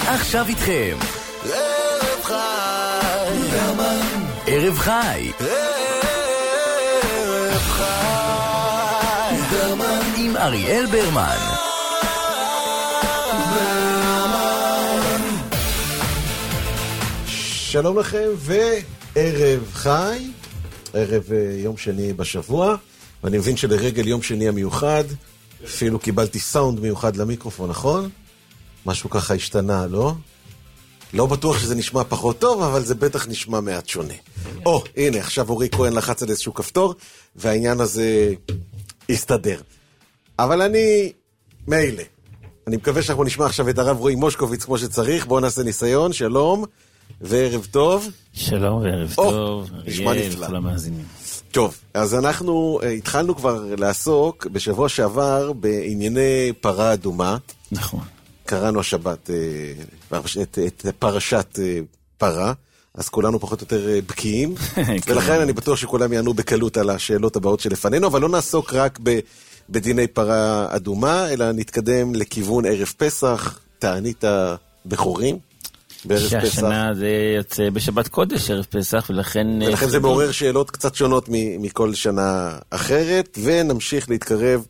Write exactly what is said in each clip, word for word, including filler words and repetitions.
עכשיו איתכם ערב חי, ערב חי, ערב חי, עם אריאל ברמן. שלום לכם וערב חי, ערב יום שני בשבוע, ואני מבין שלרגל יום שני המיוחד אפילו קיבלתי סאונד מיוחד למיקרופון, נכון? משהו ככה השתנה, לא? לא בטוח שזה נשמע פחות טוב, אבל זה בטח נשמע מעט שונה. או, הנה, עכשיו אורי כהן לחץ על איזשהו כפתור, והעניין הזה הסתדר. אבל אני מילא. אני מקווה שאנחנו נשמע עכשיו את הרב רועי מושקוביץ כמו שצריך. בואו נעשה ניסיון, שלום, וערב טוב. שלום וערב או, טוב. נשמע נפלא. כל המאזינים. טוב, אז אנחנו uh, התחלנו כבר לעסוק בשבוע שעבר בענייני פרה אדומה. נכון. קראנו השבת uh, את, את פרשת uh, פרה, אז כולנו פחות או יותר uh, בקיאים, ולכן אני בטוח שכולם יענו בקלות על השאלות הבאות שלפנינו, אבל לא נעסוק רק ב, בדיני פרה אדומה, אלא נתקדם לכיוון ערב פסח, תענית הבכורים. שהשנה זה יוצא בשבת קודש, ערב פסח, ולכן... ולכן זה מעורר שאלות קצת שונות מכל שנה אחרת, ונמשיך להתקרב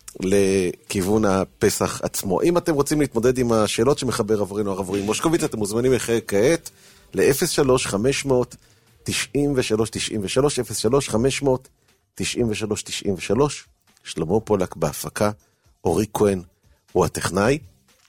לכיוון הפסח עצמו. אם אתם רוצים להתמודד עם השאלות שמחבר עבורנו הרב רועי מושקוביץ, אתם מוזמנים לחייג כעת ל-אפס שלוש חמש תשעים ושלוש תשעים ושלוש, אפס שלוש חמש תשעים ושלוש תשעים ושלוש. שלמה פולק בהפקה, אורי כהן הוא הטכנאי.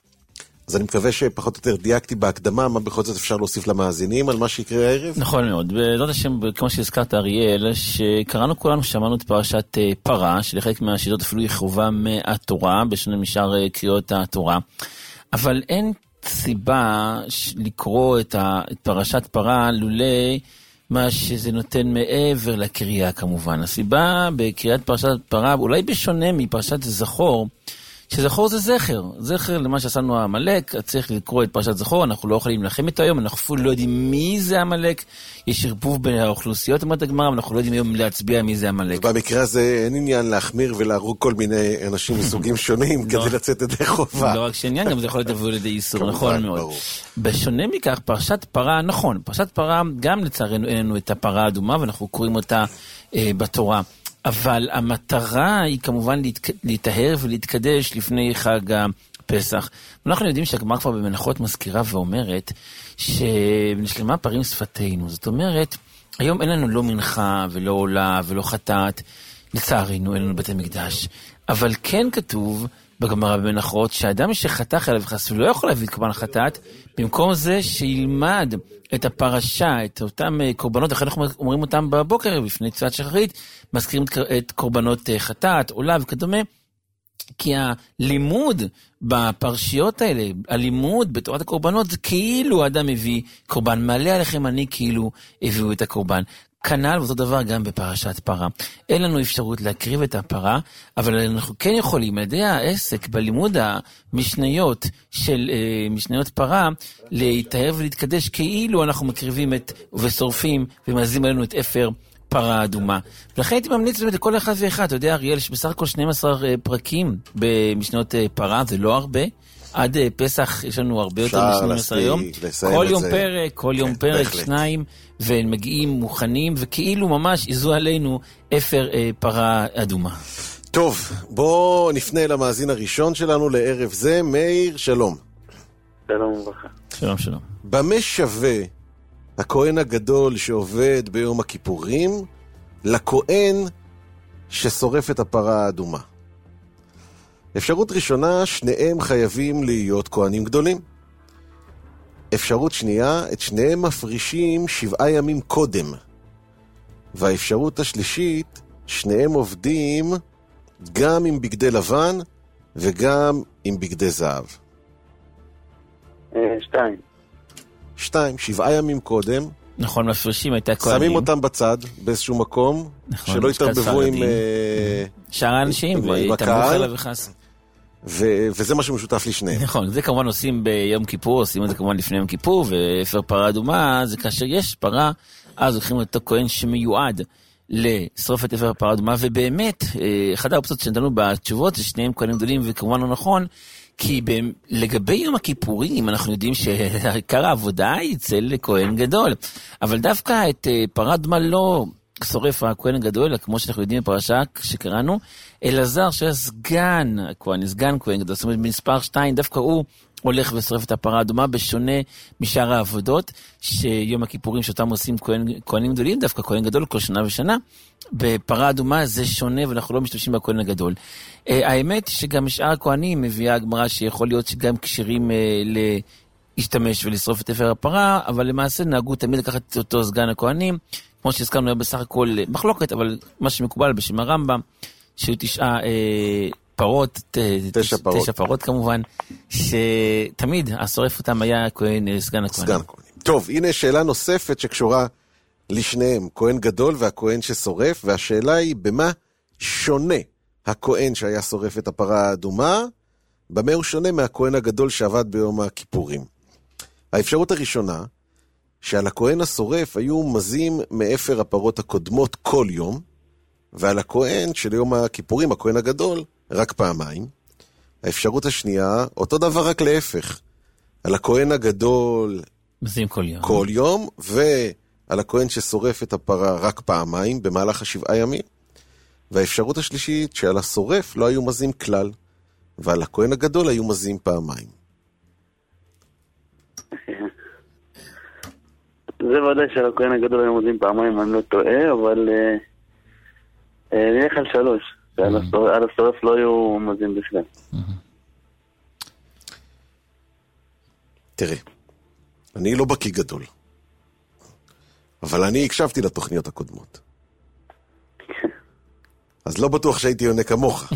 אז אני מקווה שפחות או יותר דייקתי בהקדמה, מה בכל זאת אפשר להוסיף למאזינים על מה שיקרה הערב? נכון מאוד. בעזרת השם, כמו שהזכרת אריאל, שקראנו כולנו, שמענו את פרשת פרה, שלחלק מהשיטות אפילו היא חובה מהתורה, בשונה משאר קריאות התורה. אבל אין סיבה לקרוא את פרשת פרה לולי מה שזה נותן מעבר לקריאה כמובן. הסיבה בקריאת פרשת פרה, אולי בשונה מפרשת זכור, שזכור זה זכר, זכר למה שעשינו המלאק, צריך לקרוא את פרשת זכור, אנחנו לא יכולים להילחם איתו היום, אנחנו אפילו לא יודעים מי זה המלאק, יש ערבוב בין האוכלוסיות, אמרת הגמרא, אנחנו לא יודעים היום להצביע מי זה המלאק. במקרה הזה אין עניין להחמיר ולהרוג כל מיני אנשים מסוגים שונים כדי לצאת ידי חובה. לא רק שעניין, גם זה יכול לבוא לידי איסור, נכון מאוד. בשונה מכך, פרשת פרה, נכון, פרשת פרה, גם לצערנו אין לנו את הפרה האדומה, ואנחנו קוראים אותה בתורה. אבל המטרה היא כמובן להתאהר ולהתקדש לפני חג הפסח. אנחנו יודעים שהגמרא כבר במנחות מזכירה ואומרת שנשלמה פרים שפתינו. זאת אומרת, היום אין לנו לא מנחה ולא עולה ולא חטאת, לצערנו אין לנו בית המקדש. אבל כן כתוב בגמרא במנחות שהאדם שחתך עליו וחס ולא יכול להביא את קורבן החטאת, במקום זה שילמד את הפרשה, את אותם קורבנות, אחרי אנחנו אומרים אותם בבוקר, בפני תפילת שחרית, מזכירים את קורבנות חטאת, עולה וכדומה, כי הלימוד בפרשיות האלה, הלימוד בתורת הקורבנות, זה כאילו האדם מביא קורבן, מעלה עליכם אני כאילו הביאו את הקורבן. כנ"ל ואותו דבר גם בפרשת פרה. אין לנו אפשרות להקריב את הפרה, אבל אנחנו כן יכולים, על ידי העסק בלימוד המשניות של אה, משניות פרה, להתאהב ולהתקדש כאילו אנחנו מקריבים את ושורפים ומזים עלינו את אפר פרה אדומה. ולכן הייתי ממליץ באמת לכל אחד ואחד, אתה יודע אריאל, שבסך הכל שנים עשר פרקים במשניות פרה, זה לא הרבה. עד פסח יש לנו הרבה יותר מ-שנים עשר יום. כל יום פרק, כל יום פרק, שניים, והם מגיעים מוכנים, וכאילו ממש איזו עלינו אפר פרה אדומה. טוב, בואו נפנה למאזין הראשון שלנו לערב זה. מאיר, שלום. שלום וברכה. שלום, שלום. במה שווה הכהן הגדול שעובד ביום הכיפורים לכהן ששורף את הפרה האדומה? אפשרות ראשונה, שניהם חייבים להיות כהנים גדולים. אפשרות שנייה, את שניהם מפרישים שבעה ימים קודם. והאפשרות השלישית, שניהם עובדים גם עם בגדי לבן וגם עם בגדי זהב. שתיים. שתיים, שבעה ימים קודם. נכון, מפרישים הייתה כהנים. שמים אותם בצד באיזשהו מקום, נכון, שלא יתרבבו עם... שאר האנשים, ויתאמו חלה וחס. ו- וזה מה שמשותף לשניהם. נכון, זה כמובן עושים ביום כיפור, עושים את זה כמובן לפני יום כיפור, ואפר פרה אדומה, זה כאשר יש פרה, אז לוקחים את הכהן שמיועד לשרוף את אפר פרה אדומה, ובאמת, אחד האופציות שנתנו בתשובות, זה שניהם כהנים גדולים, וכמובן לא נכון, כי לגבי יום הכיפורים אנחנו יודעים שעיקר העבודה היא אצל כהן גדול, אבל דווקא את פרה אדומה לא שורף הכהן הגדול, כמו שאנחנו יודעים בפרשה שקראנו, אלעזר שהיה סגן הכהן, סגן כהן גדול, זאת אומרת במספר שתיים, דווקא הוא הולך ושורף את הפרה האדומה, בשונה משאר העבודות, שיום הכיפורים שאותם עושים כהן, כהנים גדולים, דווקא כהן גדול כל שנה ושנה, בפרה אדומה זה שונה ואנחנו לא משתמשים בכהן הגדול. האמת שגם משאר הכהנים מביאה הגמרא שיכול להיות שגם קשירים להשתמש ולשרוף את אפר הפרה, אבל למעשה נהגו תמיד לקחת את אותו סגן הכהנים, כמו שהזכרנו היה בסך הכל מחלוקת, אבל מה שמקובל בשם הרמב"ם, שהיו תשעה אה, פרות, ת, תשע תש, פרות. תשע פרות כמובן, שתמיד השורף אותם היה כהן, סגן הכהנים. סגן הכהנים. טוב, הנה שאלה נוספת שקשורה לשניהם, כהן גדול והכהן ששורף, והשאלה היא במה שונה הכהן שהיה שורף את הפרה האדומה, במה הוא שונה מהכהן הגדול שעבד ביום הכיפורים. האפשרות הראשונה, שעל הכהן השורף היו מזים מאפר הפרות הקודמות כל יום, ועל הכהן של יום הכיפורים, הכהן הגדול, רק פעמיים. האפשרות השנייה, אותו דבר רק להפך. על הכהן הגדול מזים כל יום. כל יום, ועל הכהן ששורף את הפרה רק פעמיים, במהלך השבעה ימים. והאפשרות השלישית, שעל השורף לא היו מזים כלל, ועל הכהן הגדול היו מזים פעמיים. זה ודאי שעל הכהן הגדול היו מזים פעמיים, אני לא טועה, אבל נלך על שלוש. על השורף לא היו מזים בכלל. תראה, אני לא בקיא גדול, אבל אני הקשבתי לתוכניות הקודמות. אז לא בטוח שהייתי עונה כמוך.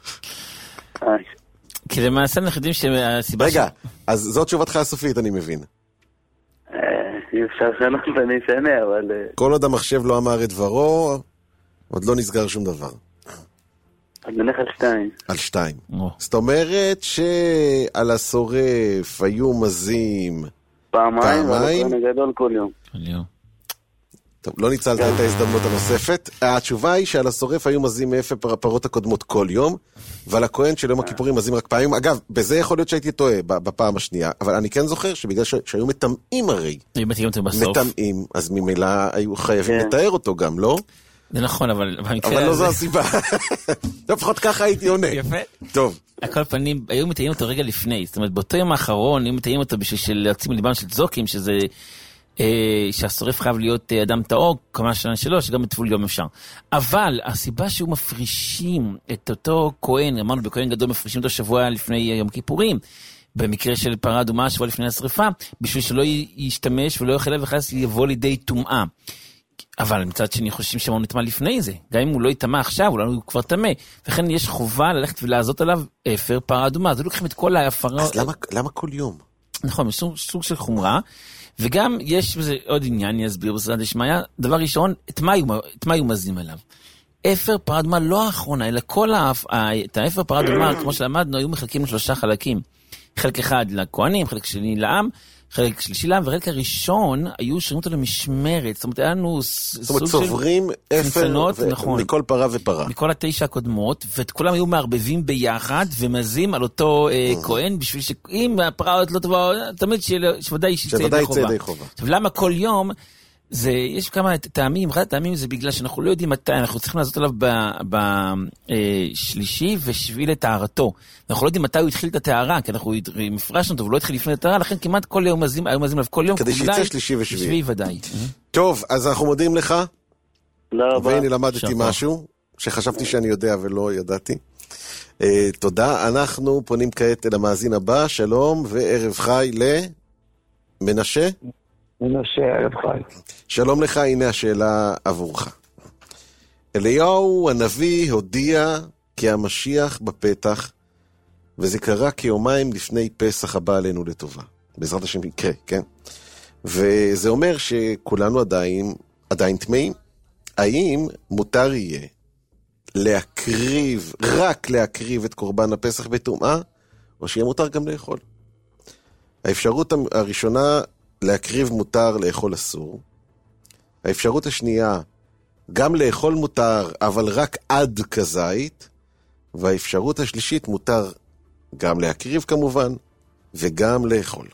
כי למעשה אנחנו יודעים שהסיבה... רגע, אז זאת תשובתך הסופית, אני מבין. אי אפשר שנות אני שנה, אבל... כל עוד המחשב לא אמר את דברו, עוד לא נסגר שום דבר. אז נלך על שתיים. על שתיים. זאת אומרת שעל השורף היו מזים פעמיים, ועל הכהן הגדול כל יום. כל יום. טוב, לא ניצלת את ההזדמנות הנוספת. התשובה היא שעל השורף היו מזים מאפר הפרות הקודמות כל יום, ועל הכהן של יום הכיפורים מזים רק פעמים. אגב, בזה יכול להיות שהייתי טועה בפעם השנייה, אבל אני כן זוכר שבגלל שהיו מטמאים הרי, מטמאים, אז ממילא היו חייבים לתאר אותו גם, לא? זה נכון, אבל... אבל לא זו הסיבה. לפחות ככה הייתי עונה. יפה. טוב. הכל פנים, היו מתאים אותו רגע לפני, זאת אומרת, באותו יום האחרון, היו מתאים אותו בשביל להציב מליבם של צזוקים, שזה... שהשורף חייב להיות אדם טהור, כמה שנה שלו, שגם בטבול יום אפשר. אבל הסיבה שהוא מפרישים את אותו כהן, אמרנו בכהן גדול מפרישים אותו שבוע לפני יום כיפורים, במקרה של פרה אדומה שבוע לפני השריפה, בשביל שלא ישתמש ולא יאכל וחס יבוא לידי טומאה. אבל מצד שני חושבים שהוא נטמא לפני זה, גם אם הוא לא יטמא עכשיו, אולי הוא כבר טמא, וכן יש חובה ללכת ולעזות עליו אפר פרה אדומה, אז לא לוקחים את כל ההפרה... אז למה, למה כל יום? נכון, סוג, סוג של חומרה, וגם יש בזה עוד עניין, אני אסביר בסדר דשמיא, דבר ראשון, את מה היו מזים עליו? אפר פרה אדומה לא האחרונה, אלא כל האפ... את האפר פרה אדומה, כמו שלמדנו, היו מחלקים לשלושה חלקים. חלק אחד לכהנים, חלק שני לעם, חלק שלישי לעם, וחלק הראשון היו שרים אותו למשמרת, זאת אומרת, היה לנו זאת אומרת, צוברים אפר מכל פרה ופרה. מכל התשע הקודמות, ואת כולם היו מערבבים ביחד, ומזים על אותו כהן, בשביל שאם הפרה עוד לא טובה, תמיד שוודאי שיצא ידי חובה. עכשיו, למה כל יום, זה, יש כמה טעמים, אחד הטעמים זה בגלל שאנחנו לא יודעים מתי, אנחנו צריכים לעשות עליו בשלישי ושביל את טהרתו. אנחנו לא יודעים מתי הוא התחיל את הטהרה, כי אנחנו מפרשנו אותו, הוא לא התחיל לפני הטהרה, לכן כמעט כל יום מזים, היו מזים עליו כל יום. כדי שיצא שלישי ושביעי. שביעי ודאי. טוב, אז אנחנו מודים לך. לא רבה. והנה למדתי משהו, שחשבתי שאני יודע ולא ידעתי. תודה. אנחנו פונים כעת אל המאזין הבא, שלום וערב חי למנשה. מנשה, ערב חי. שלום לך, הנה השאלה עבורך. אליהו הנביא הודיע כי המשיח בפתח, וזה קרה כיומיים לפני פסח הבא עלינו לטובה. בעזרת השם יקרה, כן? וזה אומר שכולנו עדיין, עדיין טמאים. האם מותר יהיה להקריב, רק להקריב את קורבן הפסח בטומאה, או שיהיה מותר גם לאכול? האפשרות הראשונה, להקריב מותר, לאכול אסור. האפשרות השנייה, גם לאכול מותר, אבל רק עד כזית. והאפשרות השלישית, מותר גם להקריב כמובן, וגם לאכול.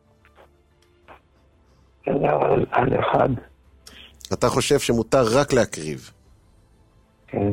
על, על אחד. אתה חושב שמותר רק להקריב? כן.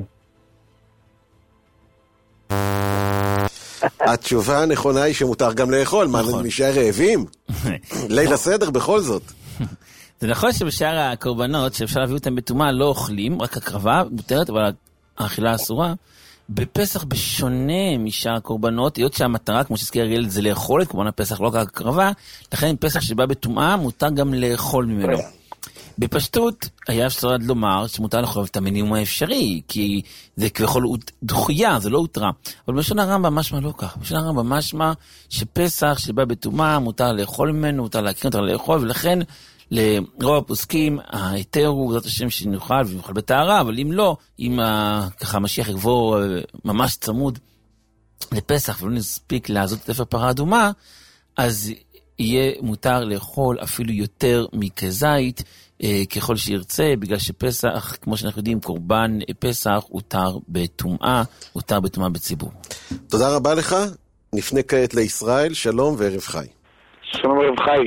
התשובה הנכונה היא שמותר גם לאכול. מה, נשאר רעבים? ליל הסדר בכל זאת. זה נכון שבשאר הקורבנות שאפשר להביא אותם בטומאה לא אוכלים, רק הקרבה מותרת, אבל האכילה אסורה. בפסח בשונה משאר הקורבנות, היות שהמטרה, כמו שהזכיר אריאל, זה לאכול את קורבן הפסח, לא רק הקרבה, לכן פסח שבא בטומאה מותר גם לאכול ממנו. בפשטות היה אפשר לומר שמותר לאכול את המינימום האפשרי, כי זה כביכול דחויה, זה לא הותרה. אבל בשון הרמב"ם משמע לא כך. בשון הרמב"ם משמע שפסח שבא בטומאה מותר לאכול ממנו, מותר להקרין, מותר לאכול, ולכן לרוב הפוסקים ההיתר הוא זאת השם שנוכל ונוכל בטהרה, אבל אם לא, אם ככה המשיח יגבור ממש צמוד לפסח ולא נספיק לעזות את אפר פרה אדומה, אז יהיה מותר לאכול אפילו יותר מכזית ככל שירצה, בגלל שפסח, כמו שאנחנו יודעים, קורבן פסח הותר בטומאה, הותר בטומאה בציבור. תודה רבה לך. נפנה כעת לישראל. שלום וערב חי. שלום ערב חי.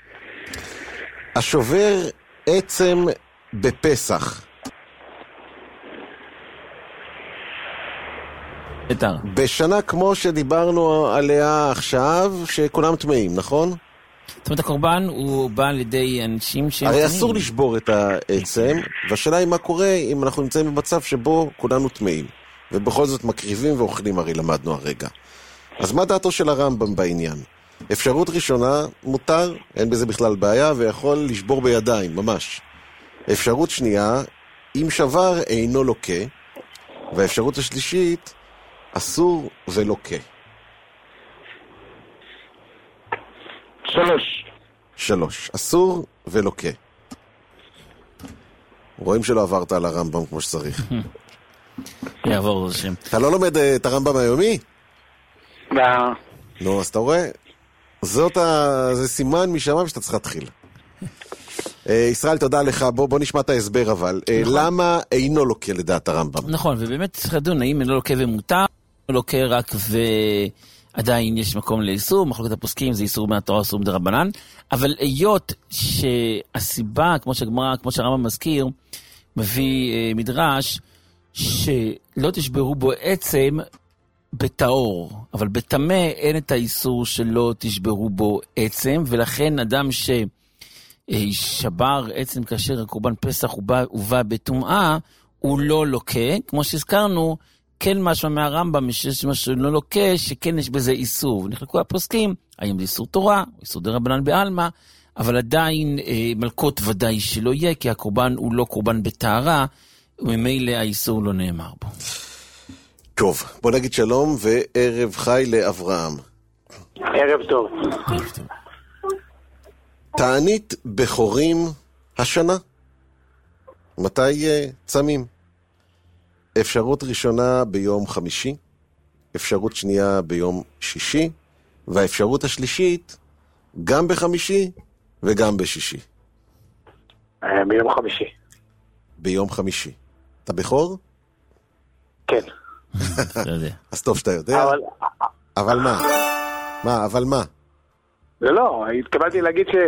השובר עצם בפסח. ביתר. בשנה כמו שדיברנו עליה עכשיו, שכולם טמאים, נכון? זאת אומרת, הקורבן הוא בא על ידי אנשים שהם... הרי אסור לשבור את העצם, והשאלה היא מה קורה אם אנחנו נמצאים במצב שבו כולנו טמאים, ובכל זאת מקריבים ואוכלים, הרי למדנו הרגע. אז מה דעתו של הרמב"ם בעניין? אפשרות ראשונה, מותר, אין בזה בכלל בעיה, ויכול לשבור בידיים, ממש. אפשרות שנייה, אם שבר אינו לוקה, והאפשרות השלישית, אסור ולוקה. שלוש. שלוש. אסור ולוקה. רואים שלא עברת על הרמב"ם כמו שצריך. יעבור לשם. אתה לא לומד את הרמב"ם היומי? לא. נו, אז אתה רואה? זאת ה... זה סימן משמם שאתה צריך להתחיל. ישראל, תודה לך. בוא, בוא נשמע את ההסבר אבל. למה אינו לוקה לדעת הרמב"ם? נכון, ובאמת צריך לדון האם אינו לוקה ומותר, או לוקה רק ועדיין יש מקום לאיסור, מחלוקת הפוסקים זה איסור מהתורה, איסור מדרבנן, אבל היות שהסיבה, כמו שהגמרא, כמו שהרמב"ם מזכיר, מביא אה, מדרש, שלא תשברו בו עצם בטהור, אבל בטמא אין את האיסור שלא תשברו בו עצם, ולכן אדם ששבר עצם כאשר הקורבן פסח הובא, הובא בטומאה, הוא לא לוקה, כמו שהזכרנו, כן משהו מהרמב"ם, שיש משהו לא לוקה, שכן יש בזה איסור. נחלקו הפוסקים, האם זה איסור תורה, או איסור דרבנן בעלמא, אבל עדיין אה, מלכות ודאי שלא יהיה, כי הקורבן הוא לא קורבן בטהרה, וממילא האיסור לא נאמר בו. טוב, בוא נגיד שלום וערב חי לאברהם. ערב טוב. תענית בחורים השנה. מתי uh, צמים? אפשרות ראשונה ביום חמישי, אפשרות שנייה ביום שישי, והאפשרות השלישית גם בחמישי וגם בשישי. ביום חמישי. ביום חמישי. אתה בחור? כן. אז טוב שאתה יודע. אבל... אבל מה? מה, אבל מה? זה לא, התכוונתי להגיד ש...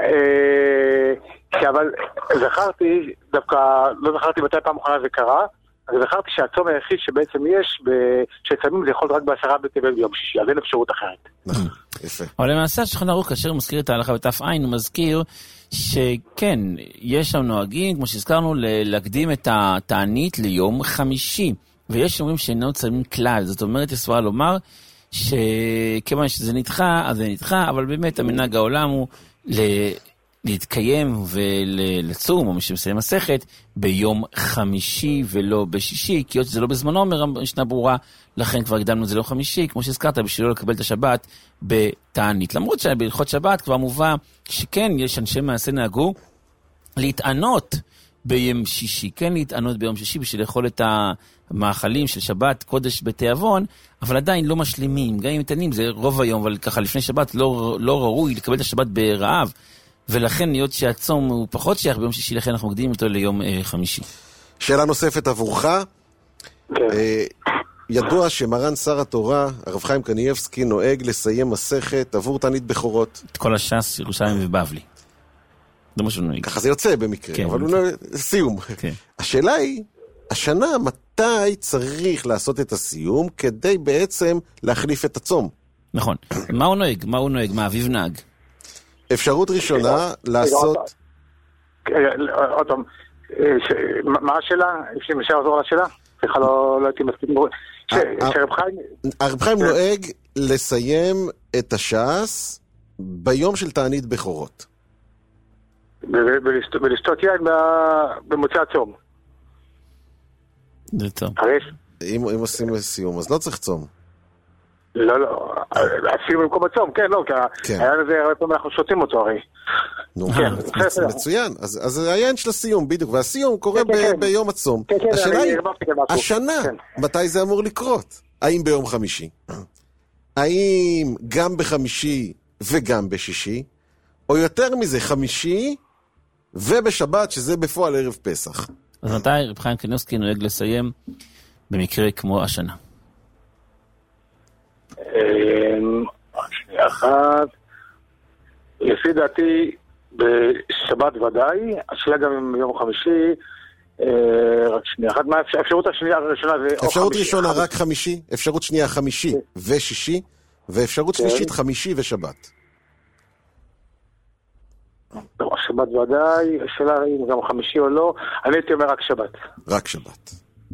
אבל זכרתי, דווקא לא זכרתי מתי פעם אחרונה זה קרה, אז זכרתי שהצום היחיד שבעצם יש, שצמים זה יכול רק בעשרה בטבת ביום שישי, אז אין אפשרות אחרת. נכון, יפה. אבל למעשה השולחן ערוך, כאשר הוא מזכיר את ההלכה בתף עין, הוא מזכיר שכן, יש שם נוהגים, כמו שהזכרנו, להקדים את התענית ליום חמישי, ויש שאומרים שאינו צמים כלל, זאת אומרת, יש סברה לומר, שכיוון שזה נדחה, אז זה נדחה, אבל באמת המנהג העולם הוא להתקיים ולצום, או מי שמסיים מסכת, ביום חמישי ולא בשישי, כי זה לא בזמנו, אומר משנה ברורה, לכן כבר הקדמנו את זה לא חמישי, כמו שהזכרת, בשביל לא לקבל את השבת בתענית. למרות שבהלכות שבת כבר מובא שכן, יש אנשי מעשה נהגו להתענות ביום שישי, כן להתענות ביום שישי בשביל לאכול את המאכלים של שבת קודש בתיאבון, אבל עדיין לא משלימים, גם אם מתענים זה רוב היום, אבל ככה לפני שבת לא, לא ראוי לקבל את השבת ברעב, ולכן להיות שהצום הוא פחות שייך ביום שישי, לכן אנחנו מקדימים אותו ליום אה, חמישי. שאלה נוספת עבורך, כן. אה, ידוע שמרן שר התורה, הרב חיים קניבסקי, נוהג לסיים מסכת עבור תענית בכורות. את כל הש"ס, ירושלים ובבלי. זה מה שהוא נוהג. ככה זה יוצא במקרה, כן, אבל הוא נוהג, סיום. כן. השאלה היא, השנה מתי צריך לעשות את הסיום, כדי בעצם להחליף את הצום? נכון. מה הוא נוהג? מה הוא נוהג? מה אביב נהג? אפשרות ראשונה לעשות... עוד פעם, מה השאלה? אפשר לעזור לשאלה? סליחה, לא הייתי מספיק... הרב חיים נוהג לסיים את הש"ס ביום של תענית בכורות. ולשתות יין במוצאי הצום. זה טוב. אם עושים סיום, אז לא צריך צום. לא, לא, הסיום במקום הצום, כן, לא, כי העין הזה הרבה פעמים אנחנו שותים אותו הרי. נו, מצוין, אז העין של הסיום בדיוק, והסיום קורה ביום הצום. השאלה היא, השנה, מתי זה אמור לקרות? האם ביום חמישי? האם גם בחמישי וגם בשישי? או יותר מזה, חמישי ובשבת, שזה בפועל ערב פסח. אז מתי רב חיים קניבסקי נוהג לסיים במקרה כמו השנה? שנייה אחת, לפי דעתי בשבת ודאי, השאלה גם יום חמישי, רק שנייה אחת, מה האפשרות השנייה הראשונה? אפשרות ראשונה רק חמישי, אפשרות שנייה חמישי ושישי, ואפשרות שלישית חמישי ושבת. שבת ודאי, השאלה אם גם חמישי או לא, אני הייתי אומר רק שבת. רק שבת.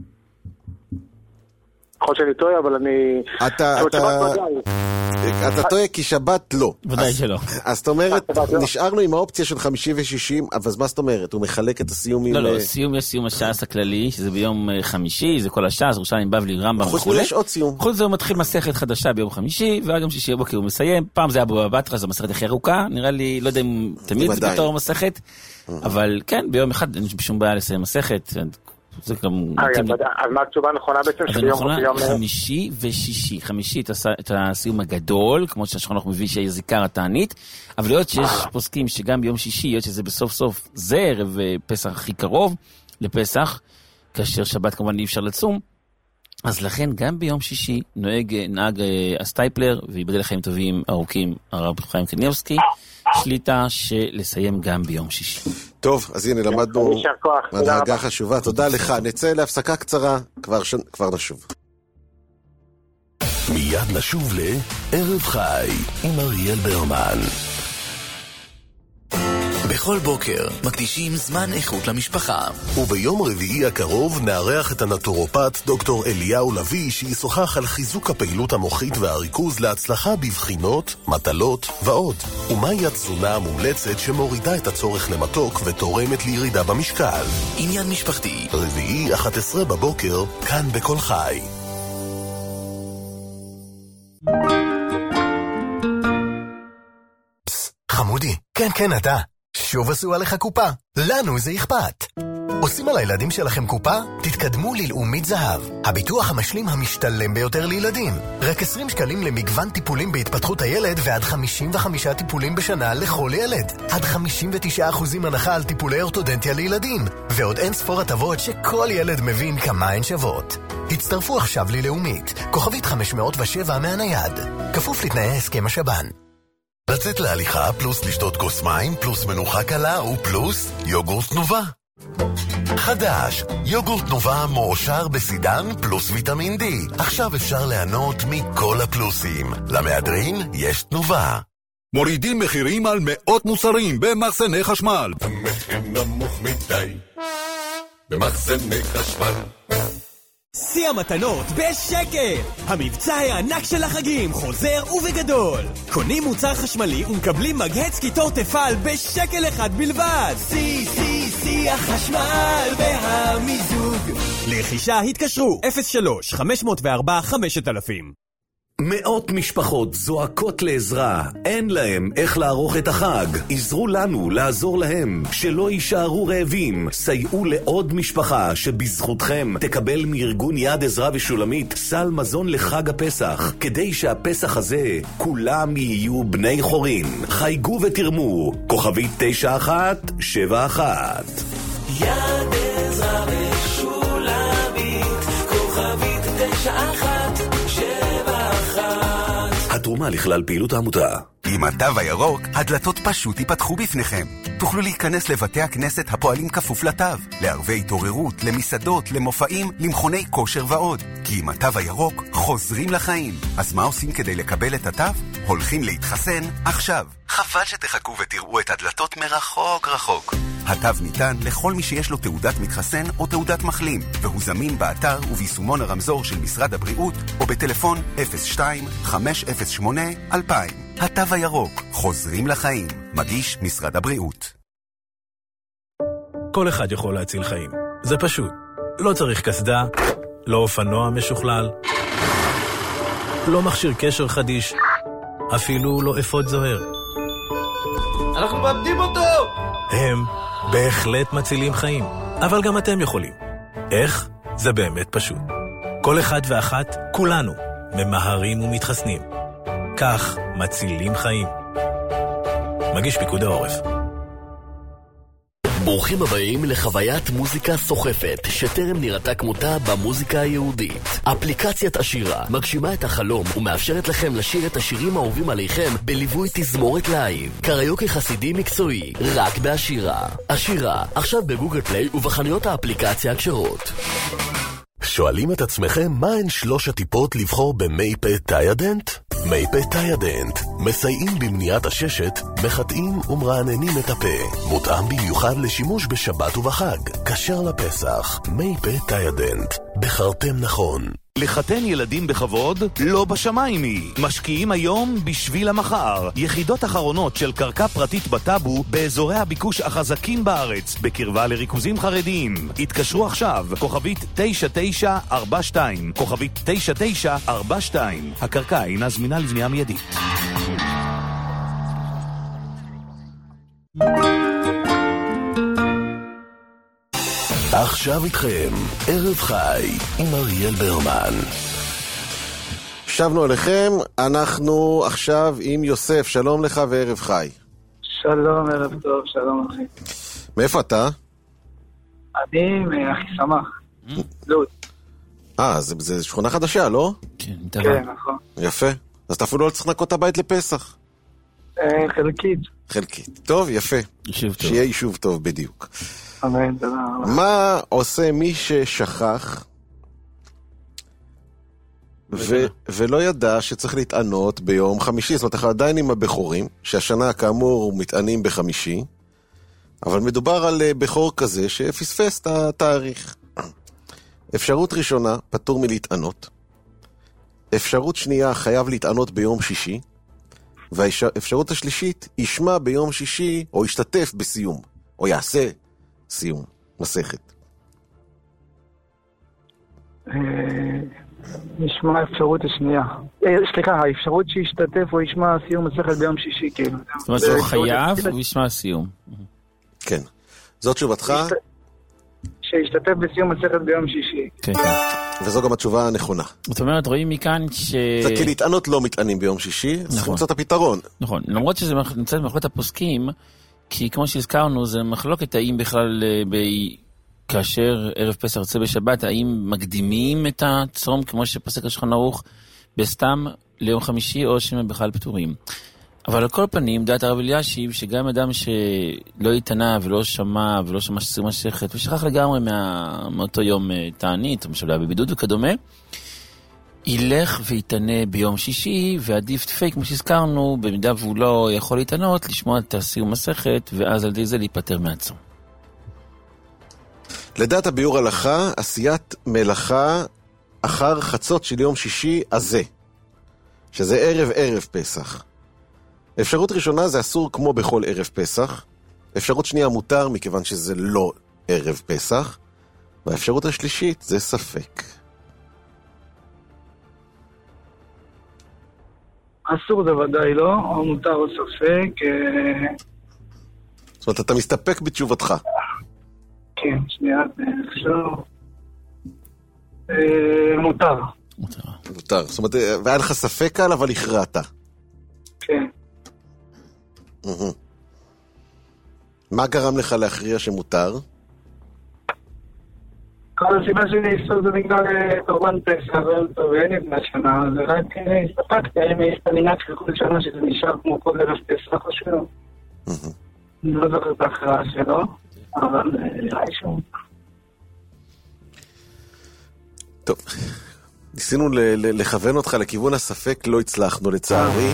יכול שאני טועה, אבל אני... אתה, אתה... אתה טועה כי שבת לא. ודאי שלא. אז זאת אומרת, נשארנו עם האופציה של חמישי ושישי, אבל מה זאת אומרת? הוא מחלק את הסיום עם... לא, לא, סיום יש סיום הש"ס הכללי, שזה ביום חמישי, זה כל הש"ס, ירושלים, בבלי, רמב"ם וכו'. חוץ יש עוד סיום. חוץ זה הוא מתחיל מסכת חדשה ביום חמישי, ועד יום שישי בבוקר הוא מסיים. פעם זה היה בבא בתרא, זו מסכת הכי ארוכה, נראה לי, לא יודע אם תמיד זה בתור מסכת, אבל כן, ביום אחד אין שום בעיה לסיים מסכת. זה גם... אז מה התשובה הנכונה בעצם? אז הנכונה, חמישי ושישי. חמישי את הסיום הגדול, כמו שהשכנוך מביא שיש זיקר התענית, אבל להיות שיש פוסקים שגם ביום שישי, להיות שזה בסוף סוף זה ערב פסח הכי קרוב לפסח, כאשר שבת כמובן אי אפשר לצום, אז לכן גם ביום שישי נוהג נהג הסטייפלר, ויבדל לחיים טובים ארוכים הרב חיים קניבסקי, שליטה שלסיים גם ביום שישי. טוב, אז הנה למדנו הנהגה חשובה, תודה לך, נצא להפסקה קצרה, כבר נשוב. מיד נשוב לערב חי עם אריאל ברמן. בכל בוקר מקדישים זמן איכות למשפחה. וביום רביעי הקרוב נארח את הנטורופט דוקטור אליהו לוי, שישוחח על חיזוק הפעילות המוחית והריכוז להצלחה בבחינות, מטלות ועוד. ומהי התזונה המומלצת שמורידה את הצורך למתוק ותורמת לירידה במשקל. עניין משפחתי. רביעי אחת עשרה בבוקר, כאן בכל חי. חמודי, כן כן אתה. שוב עשו עליך קופה. לנו זה אכפת. עושים על הילדים שלכם קופה? תתקדמו ללאומית זהב. הביטוח המשלים המשתלם ביותר לילדים. רק עשרים שקלים למגוון טיפולים בהתפתחות הילד ועד חמישים וחמישה טיפולים בשנה לכל ילד. עד חמישים ותשעה אחוזים הנחה על טיפולי אורתודנטיה לילדים. ועוד אין ספור הטבות שכל ילד מבין כמה הן שוות. הצטרפו עכשיו ללאומית. כוכבית חמש מאות ושבע מהנייד. כפוף לתנאי הסכם השב"ן. לצאת להליכה, פלוס לשתות כוס מים, פלוס מנוחה קלה, ופלוס יוגורט תנובה. חדש, יוגורט תנובה מועשר בסידן פלוס ויטמין די. עכשיו אפשר ליהנות מכל הפלוסים. למהדרין יש תנובה. מורידים מחירים על מאות מוצרים במחסני חשמל. המחיר נמוך מדי במחסני חשמל. שיא המתנות בשקל! המבצע הענק של החגים חוזר ובגדול! קונים מוצר חשמלי ומקבלים מגהץ קיטור תפעל בשקל אחד בלבד! שיא, שיא, שיא החשמל והמיזוג! לרכישה התקשרו אפס שלוש חמש אפס ארבע חמשת אלפים. מאות משפחות זועקות לעזרה, אין להם איך לערוך את החג. עזרו לנו לעזור להם, שלא יישארו רעבים. סייעו לעוד משפחה שבזכותכם תקבל מארגון יד עזרה ושולמית סל מזון לחג הפסח, כדי שהפסח הזה כולם יהיו בני חורין. חייגו ותרמו, כוכבית תשע אחת שבע אחת. יד עזרה ושולמית, כוכבית תשע אחת תרומה לכלל פעילות העמותה. עם התו הירוק, הדלתות פשוט ייפתחו בפניכם. תוכלו להיכנס לבתי הכנסת הפועלים כפוף לתו, לערבי התעוררות, למסעדות, למופעים, למכוני כושר ועוד. כי עם התו הירוק חוזרים לחיים. אז מה עושים כדי לקבל את התו? הולכים להתחסן עכשיו. חבל שתחכו ותראו את הדלתות מרחוק רחוק. התו ניתן לכל מי שיש לו תעודת מתחסן או תעודת מחלים, והוא זמין באתר וביישומון הרמזור של משרד הבריאות או בטלפון אפס שתיים חמש אפס שמונה אלפיים. התו הירוק, חוזרים לחיים. מגיש משרד הבריאות. כל אחד יכול להציל חיים. זה פשוט. לא צריך כסדה, לא אופנוע משוכלל, לא מכשיר קשר חדיש, אפילו לא אפוד זוהר. אנחנו מאבדים אותו! הם בהחלט מצילים חיים, אבל גם אתם יכולים. איך? זה באמת פשוט. כל אחד ואחת, כולנו, ממהרים ומתחסנים. כך מצילים חיים. מגיש פיקוד העורף. ברוכים הבאים לחוויית מוזיקה סוחפת שטרם נראתה כמותה במוזיקה היהודית. אפליקציית השירה מגשימה את החלום ומאפשרת לכם לשיר את השירים האהובים עליכם בליווי תזמורת לייב. קריוקי חסידי מקצועי, רק בהשירה. השירה, עכשיו בגוגל פליי ובחנויות האפליקציה הכשרות. שואלים את עצמכם מה הן שלוש הטיפות לבחור במי פה טיידנט? מי פה טיידנט מסייעים במניעת הששת, מחטאים ומרעננים את הפה. מותאם במיוחד לשימוש בשבת ובחג. כשר לפסח, מי פה טיידנט. בחרתם נכון. לחתן ילדים בכבוד, לא בשמיים היא. משקיעים היום בשביל המחר. יחידות אחרונות של קרקע פרטית בטאבו באזורי הביקוש החזקים בארץ, בקרבה לריכוזים חרדיים. התקשרו עכשיו, כוכבית תשע תשע ארבע שתיים, כוכבית תשע תשע ארבע שתיים. הקרקע אינה זמינה לבנייה מיידית. עכשיו איתכם, ערב חי עם אריאל ברמן. שבנו עליכם, אנחנו עכשיו עם יוסף, שלום לך וערב חי. שלום, ערב טוב, שלום אחי. מאיפה אתה? אני מאחי שמח, לוד. אה, זה, זה שכונה חדשה, לא? כן, כן, נכון. יפה, אז אתה אפילו לא צריך לנקות את הבית לפסח. חלקית. חלקית, טוב, יפה. יישוב טוב. שיהיה יישוב טוב בדיוק. אמן, תודה רבה. מה עושה מי ששכח ו- ולא ידע שצריך להתענות ביום חמישי? זאת אומרת, אנחנו עדיין עם הבחורים, שהשנה כאמור מתענים בחמישי, אבל מדובר על בחור כזה שפספס את התאריך. אפשרות ראשונה, פטור מלהתענות. אפשרות שנייה, חייב להתענות ביום שישי. והאפשרות השלישית, ישמע ביום שישי או ישתתף בסיום, או יעשה סיום מסכת. נשמע האפשרות השנייה. סליחה, האפשרות שישתתף או ישמע סיום מסכת ביום שישי, כאילו. זאת אומרת, הוא חייב, הוא ישמע סיום. כן. זאת תשובתך? שישתתף בסיום מסכת ביום שישי. כן, כן. וזו גם התשובה הנכונה. זאת אומרת, רואים מכאן ש... זה כי להתענות לא מתענים ביום שישי, אז צריך למצוא את הפתרון. נכון, למרות שזה נמצא במחלוקת הפוסקים, כי כמו שהזכרנו, זה מחלוקת האם בכלל, ב... כאשר ערב פסח יוצא בשבת, האם מקדימים את הצום, כמו שפסק השולחן ערוך, בסתם ליום חמישי, או שהם בכלל פטורים. אבל על כל פנים, דעת הרב אלישיב, שגם אדם שלא התענה ולא שמע ולא שמע שסיום מסכת, ושכח לגמרי מה... מאותו יום תענית, או משהו בבידוד וכדומה, ילך ויתענה ביום שישי, ועדיף תפי, כמו שהזכרנו, במידה והוא לא יכול להתענות, לשמוע את הסיום מסכת, ואז על ידי זה להיפטר מעצום. לדעת הביאור הלכה, עשיית מלאכה אחר חצות של יום שישי הזה, שזה ערב ערב פסח. אפשרות ראשונה זה אסור כמו בכל ערב פסח. אפשרות שנייה מותר מכיוון שזה לא ערב פסח. והאפשרות השלישית זה ספק. אסור זה ודאי לא, או מותר או ספק. זאת אומרת, אתה מסתפק בתשובתך. כן, שנייה, אפשר. מותר. מותר. מותר. זאת אומרת, והיה לך ספק על, אבל הכרעת. כן. מה גרם לך להכריע שמותר? כל הסיבה שלי איסור זה בגלל קורבן פסח, ואין לבנה שנה, זה רק הסתפקתי, האם יש את המנהג של כל שנה שזה נשאר כמו כל ערב פסח או שלא. אני לא זוכר את ההכרעה שלו, אבל נראה לי שהוא. טוב, ניסינו לכוון אותך לכיוון הספק, לא הצלחנו לצערי,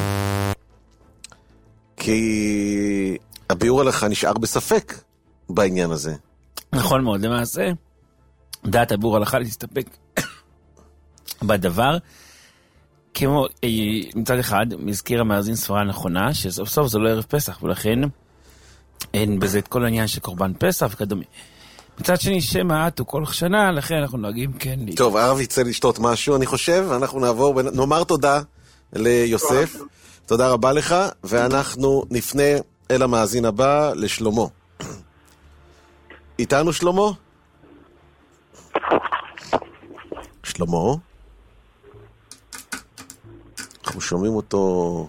כי הביאור עליך נשאר בספק בעניין הזה. נכון מאוד, למעשה, דעת הביאור הלכה להסתפק בדבר, כמו מצד אחד, מזכיר המאזין סברה נכונה, שסוף סוף זה לא ערב פסח, ולכן אין בזה את כל העניין של קורבן פסח וכדומה. מצד שני, שמעת הוא כל שנה, לכן אנחנו נוהגים כן. טוב, הרב יצא לשתות משהו, אני חושב, אנחנו נעבור, נאמר תודה ליוסף, תודה רבה לך, ואנחנו נפנה אל המאזין הבא, לשלמה. איתנו שלמה? שלמה? אנחנו שומעים אותו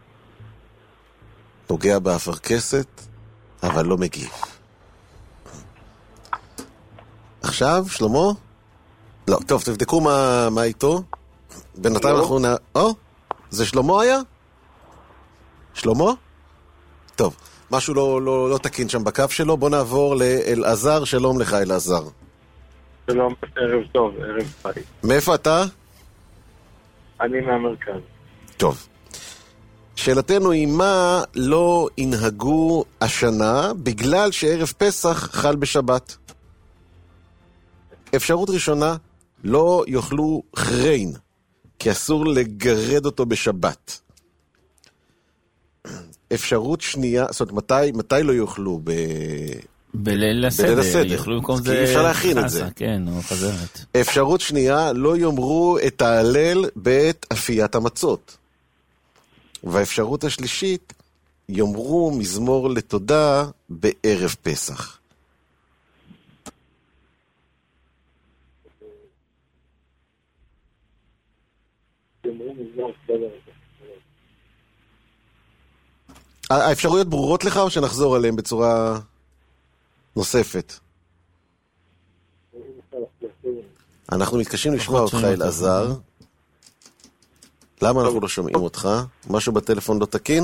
נוגע באפרכסת, אבל לא מגיב. עכשיו, שלמה? לא, טוב, תבדקו מה, מה איתו. בינתיים אנחנו נ... או, זה שלמה היה? שלמה? טוב, משהו לא, לא, לא תקין שם בקו שלו. בוא נעבור לאלעזר. שלום לך, אלעזר. שלום, ערב טוב, ערב חי. מאיפה אתה? אני מהמרכז. טוב. שאלתנו היא מה לא ינהגו השנה בגלל שערב פסח חל בשבת. אפשרות ראשונה, לא יאכלו חריין, כי אסור לגרד אותו בשבת. אפשרות שנייה, זאת אומרת, מתי, מתי לא יאכלו? ב... בליל הסדר. בליל הסדר. יאכלו במקום זה... כי אפשר להכין את זה. כן, או חזרת. אפשרות שנייה, לא יאמרו את ההלל בעת אפיית המצות. והאפשרות השלישית, יאמרו מזמור לתודה בערב פסח. האפשרויות ברורות לך או שנחזור עליהן בצורה נוספת? אנחנו מתקשים לשמוע אותך, אלעזר. למה אנחנו לא שומעים אותך? משהו בטלפון לא תקין?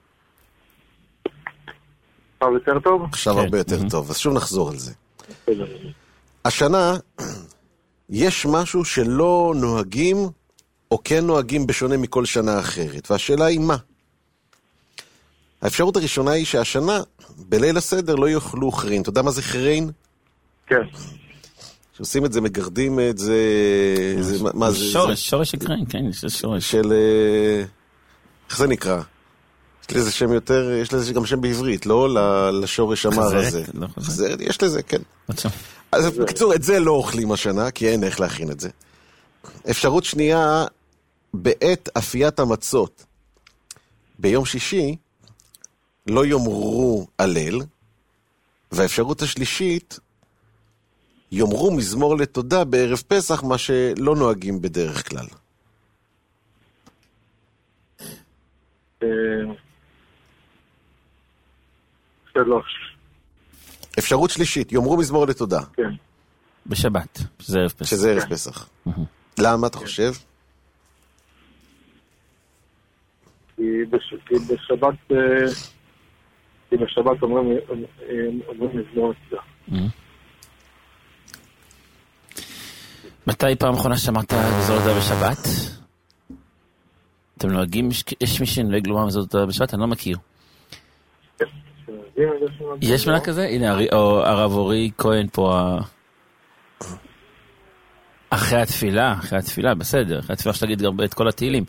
עכשיו יותר טוב? עכשיו הרבה יותר טוב, אז שוב נחזור על זה. השנה יש משהו שלא נוהגים או כן נוהגים בשונה מכל שנה אחרת, והשאלה היא מה? האפשרות הראשונה היא שהשנה בליל הסדר לא יאכלו חריין. אתה יודע מה זה חריין? כן. שעושים את זה, מגרדים את זה... מה זה? שורש, שורש חריין, כן, יש שורש. של... איך זה נקרא? יש לזה שם יותר, יש לזה גם שם בעברית, לא לשורש המר הזה. חזרת, יש לזה, כן. אז בקיצור, את זה לא אוכלים השנה, כי אין איך להכין את זה. אפשרות שנייה, בעת אפיית המצות, ביום שישי, לא יאמרו הלל, והאפשרות השלישית, יאמרו מזמור לתודה בערב פסח, מה שלא נוהגים בדרך כלל. שלוש. אפשרות שלישית, יאמרו מזמור לתודה. כן. בשבת, שזה ערב פסח. שזה ערב פסח. למה אתה חושב? כי בשבת, כי בשבת אומרים מזמור לתודה. מתי פעם אחרונה שמעת מזמור לתודה בשבת? אתם נוהגים, יש מי שנוהג לומר מזמור לתודה בשבת? אני לא מכיר. יש מנה כזה? הנה, הרב אורי כהן פה, אחרי התפילה, אחרי התפילה, בסדר, אחרי התפילה שתגיד גם את כל התהילים.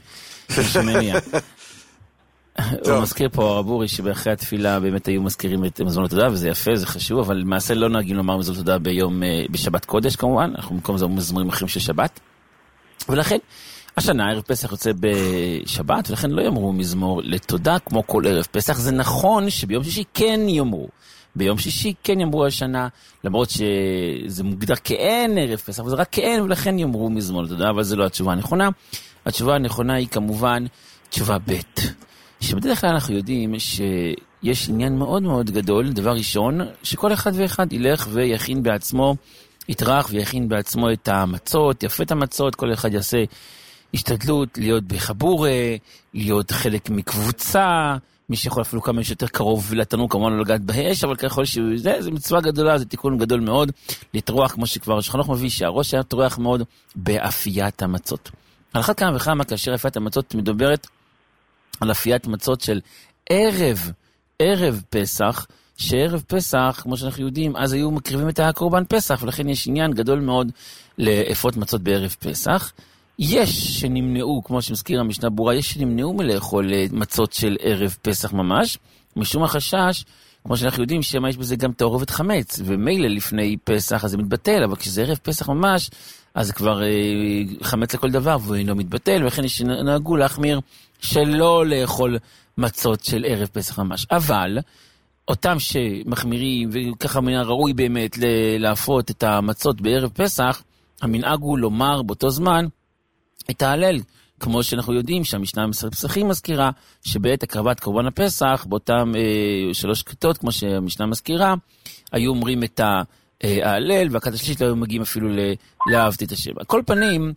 הוא מזכיר פה הרב אורי שבאחרי התפילה באמת היו מזכירים את מזמור לתודה, וזה יפה, זה חשוב, אבל למעשה לא נוהגים לומר מזמור לתודה ביום, בשבת קודש כמובן, אנחנו במקום זה מזמורים אחרים של שבת, ולכן השנה ערב פסח יוצא בשבת, ולכן לא יאמרו מזמור לתודה כמו כל ערב פסח. זה נכון שביום שישי כן יאמרו, ביום שישי כן יאמרו השנה, למרות שזה מוגדר כאין ערב פסח, וזה רק כאין, ולכן יאמרו מזמור לתודה, אבל זה לא התשובה הנכונה. התשובה הנכונה היא כמובן תשובה ב', שבדרך כלל אנחנו יודעים שיש עניין מאוד מאוד גדול, דבר ראשון, שכל אחד ואחד ילך ויכין בעצמו יטרח ויכין בעצמו את המצות, יפה את המצות, כל אחד יעשה השתדלות להיות בחבורה, להיות חלק מקבוצה, מי שיכול אפילו כמה שיותר קרוב לתנור, כמובן לא לגעת באש, אבל ככל שזה, זה מצווה גדולה, זה תיקון גדול מאוד, לטרוח, כמו שכבר שחנוך מביא, שהראש היה טרוח מאוד באפיית המצות. על אחת כמה וכמה, כאשר אפיית המצות מדוברת על אפיית מצות של ערב, ערב פסח, שערב פסח, כמו שאנחנו יודעים, אז היו מקריבים את הקורבן פסח, ולכן יש עניין גדול מאוד לאפות מצות בערב פסח. יש שנמנעו, כמו שמזכיר המשנה ברורה, יש שנמנעו מלאכול מצות של ערב פסח ממש, משום החשש, כמו שאנחנו יודעים, שמה יש בזה גם תערובת חמץ, ומילא לפני פסח אז זה מתבטל, אבל כשזה ערב פסח ממש, אז זה כבר אה, חמץ לכל דבר, והוא אינו מתבטל, ולכן יש שנהגו להחמיר שלא לאכול מצות של ערב פסח ממש. אבל אותם שמחמירים, וככה מן הראוי באמת להפות את המצות בערב פסח, המנהג הוא לומר באותו זמן את ההלל, כמו שאנחנו יודעים שהמשנה במסכת פסחים מזכירה, שבעת הקרבת קורבן הפסח, באותם אה, שלוש קטות, כמו שהמשנה מזכירה, היו אומרים את ההלל, והקטע השלישית לא היו מגיעים אפילו לאהבתי את השם. על כל פנים,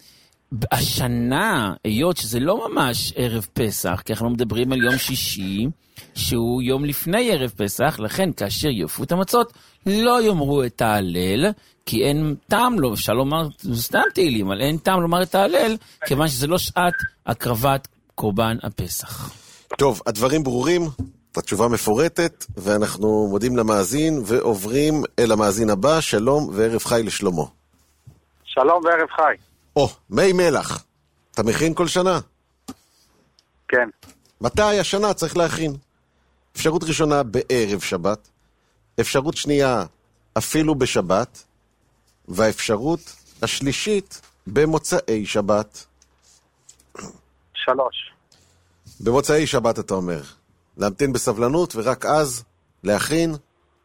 השנה, היות שזה לא ממש ערב פסח, כי אנחנו מדברים על יום שישי, שהוא יום לפני ערב פסח, לכן כאשר יופו את המצות, לא יאמרו את ההלל, כי אין טעם לו, אפשר לומר, סתם תהילים, אבל אין טעם לומר את ההלל, כיוון שזה לא שעת הקרבת קורבן הפסח. טוב, הדברים ברורים, התשובה מפורטת, ואנחנו מודים למאזין, ועוברים אל המאזין הבא, שלום וערב חי לשלמה. שלום וערב חי. או, מי מלח, אתה מכין כל שנה? כן. מתי השנה צריך להכין? אפשרות ראשונה בערב שבת, אפשרות שנייה אפילו בשבת, והאפשרות השלישית במוצאי שבת. שלוש. במוצאי שבת אתה אומר. להמתין בסבלנות ורק אז להכין.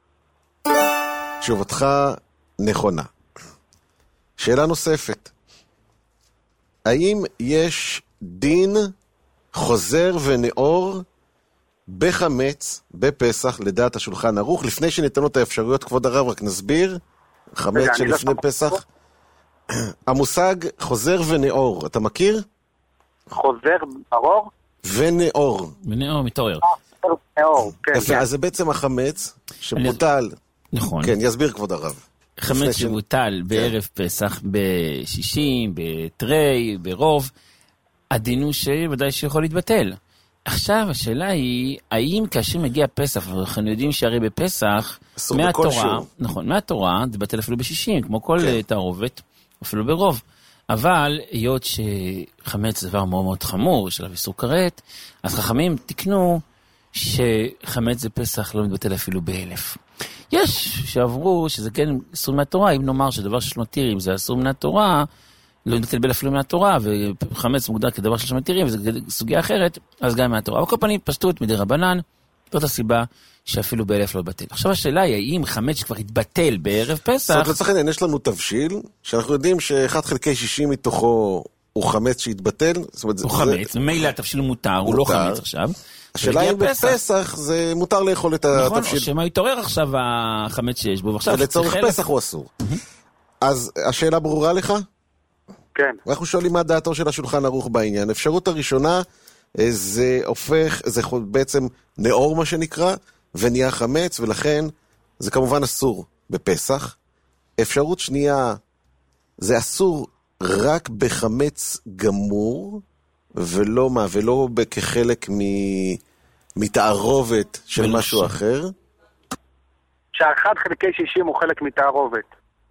תשובתך נכונה. שאלה נוספת. האם יש דין חוזר ונאור בחמץ בפסח לדעת השולחן ערוך? לפני שניתן לו את האפשרויות, כבוד הרב, רק נסביר. חמץ שלפני פסח. המושג חוזר ונאור, אתה מכיר? חוזר ברור? ונאור. ונאור מתעורר. נאור, כן. יפה, אז זה בעצם החמץ שבוטל. נכון. כן, יסביר כבוד הרב. חמץ שבוטל בערב פסח, בשישים, בתרי, ברוב, הדין הוא שוודאי שיכול להתבטל. עכשיו השאלה היא, האם כאשר מגיע פסח, אנחנו יודעים שהרי בפסח, מהתורה, נכון, מהתורה, זה בטל אפילו בשישים, כמו כל תערובת, אפילו ברוב. אבל היות שחמץ זה דבר מאוד מאוד חמור, של איסור כרת, אז חכמים תקנו שחמץ זה פסח לא מתבטל אפילו באלף. יש שעברו שזה כן אסור מהתורה, אם נאמר שדבר של מתירים זה אסור מהתורה, לא מתבטל אפילו מהתורה, וחמץ מוגדר כדבר של מתירים, וזו סוגיה אחרת, אז גם מהתורה. אבל כל פנים פשטות מדי רבנן, זאת הסיבה שאפילו באלף לא התבטל. עכשיו השאלה היא, האם חמץ שכבר התבטל בערב פסח... זאת אומרת, לצורך העניין, יש לנו תבשיל, שאנחנו יודעים שאחד חלקי שישים מתוכו הוא חמץ שהתבטל. הוא חמץ, ממילא התבשיל מותר, הוא לא חמץ עכשיו. השאלה אם בפסח זה מותר לאכול את התבשיל. נכון, או שמה יתעורר עכשיו החמץ שיש בו, ועכשיו... ולצורך פסח הוא אסור. אז השאלה ברורה לך? כן. ואנחנו שואלים מה דעתו של השולחן ערוך בעניין. אפשרות הראשונה, זה הופך, זה בעצם נאור מה שנקרא, ונהיה חמץ, ולכן זה כמובן אסור בפסח. אפשרות שנייה, זה אסור רק בחמץ גמור, ולא מה, ולא כחלק מתערובת של משהו אחר. שהאחד חלקי שישים הוא חלק מתערובת.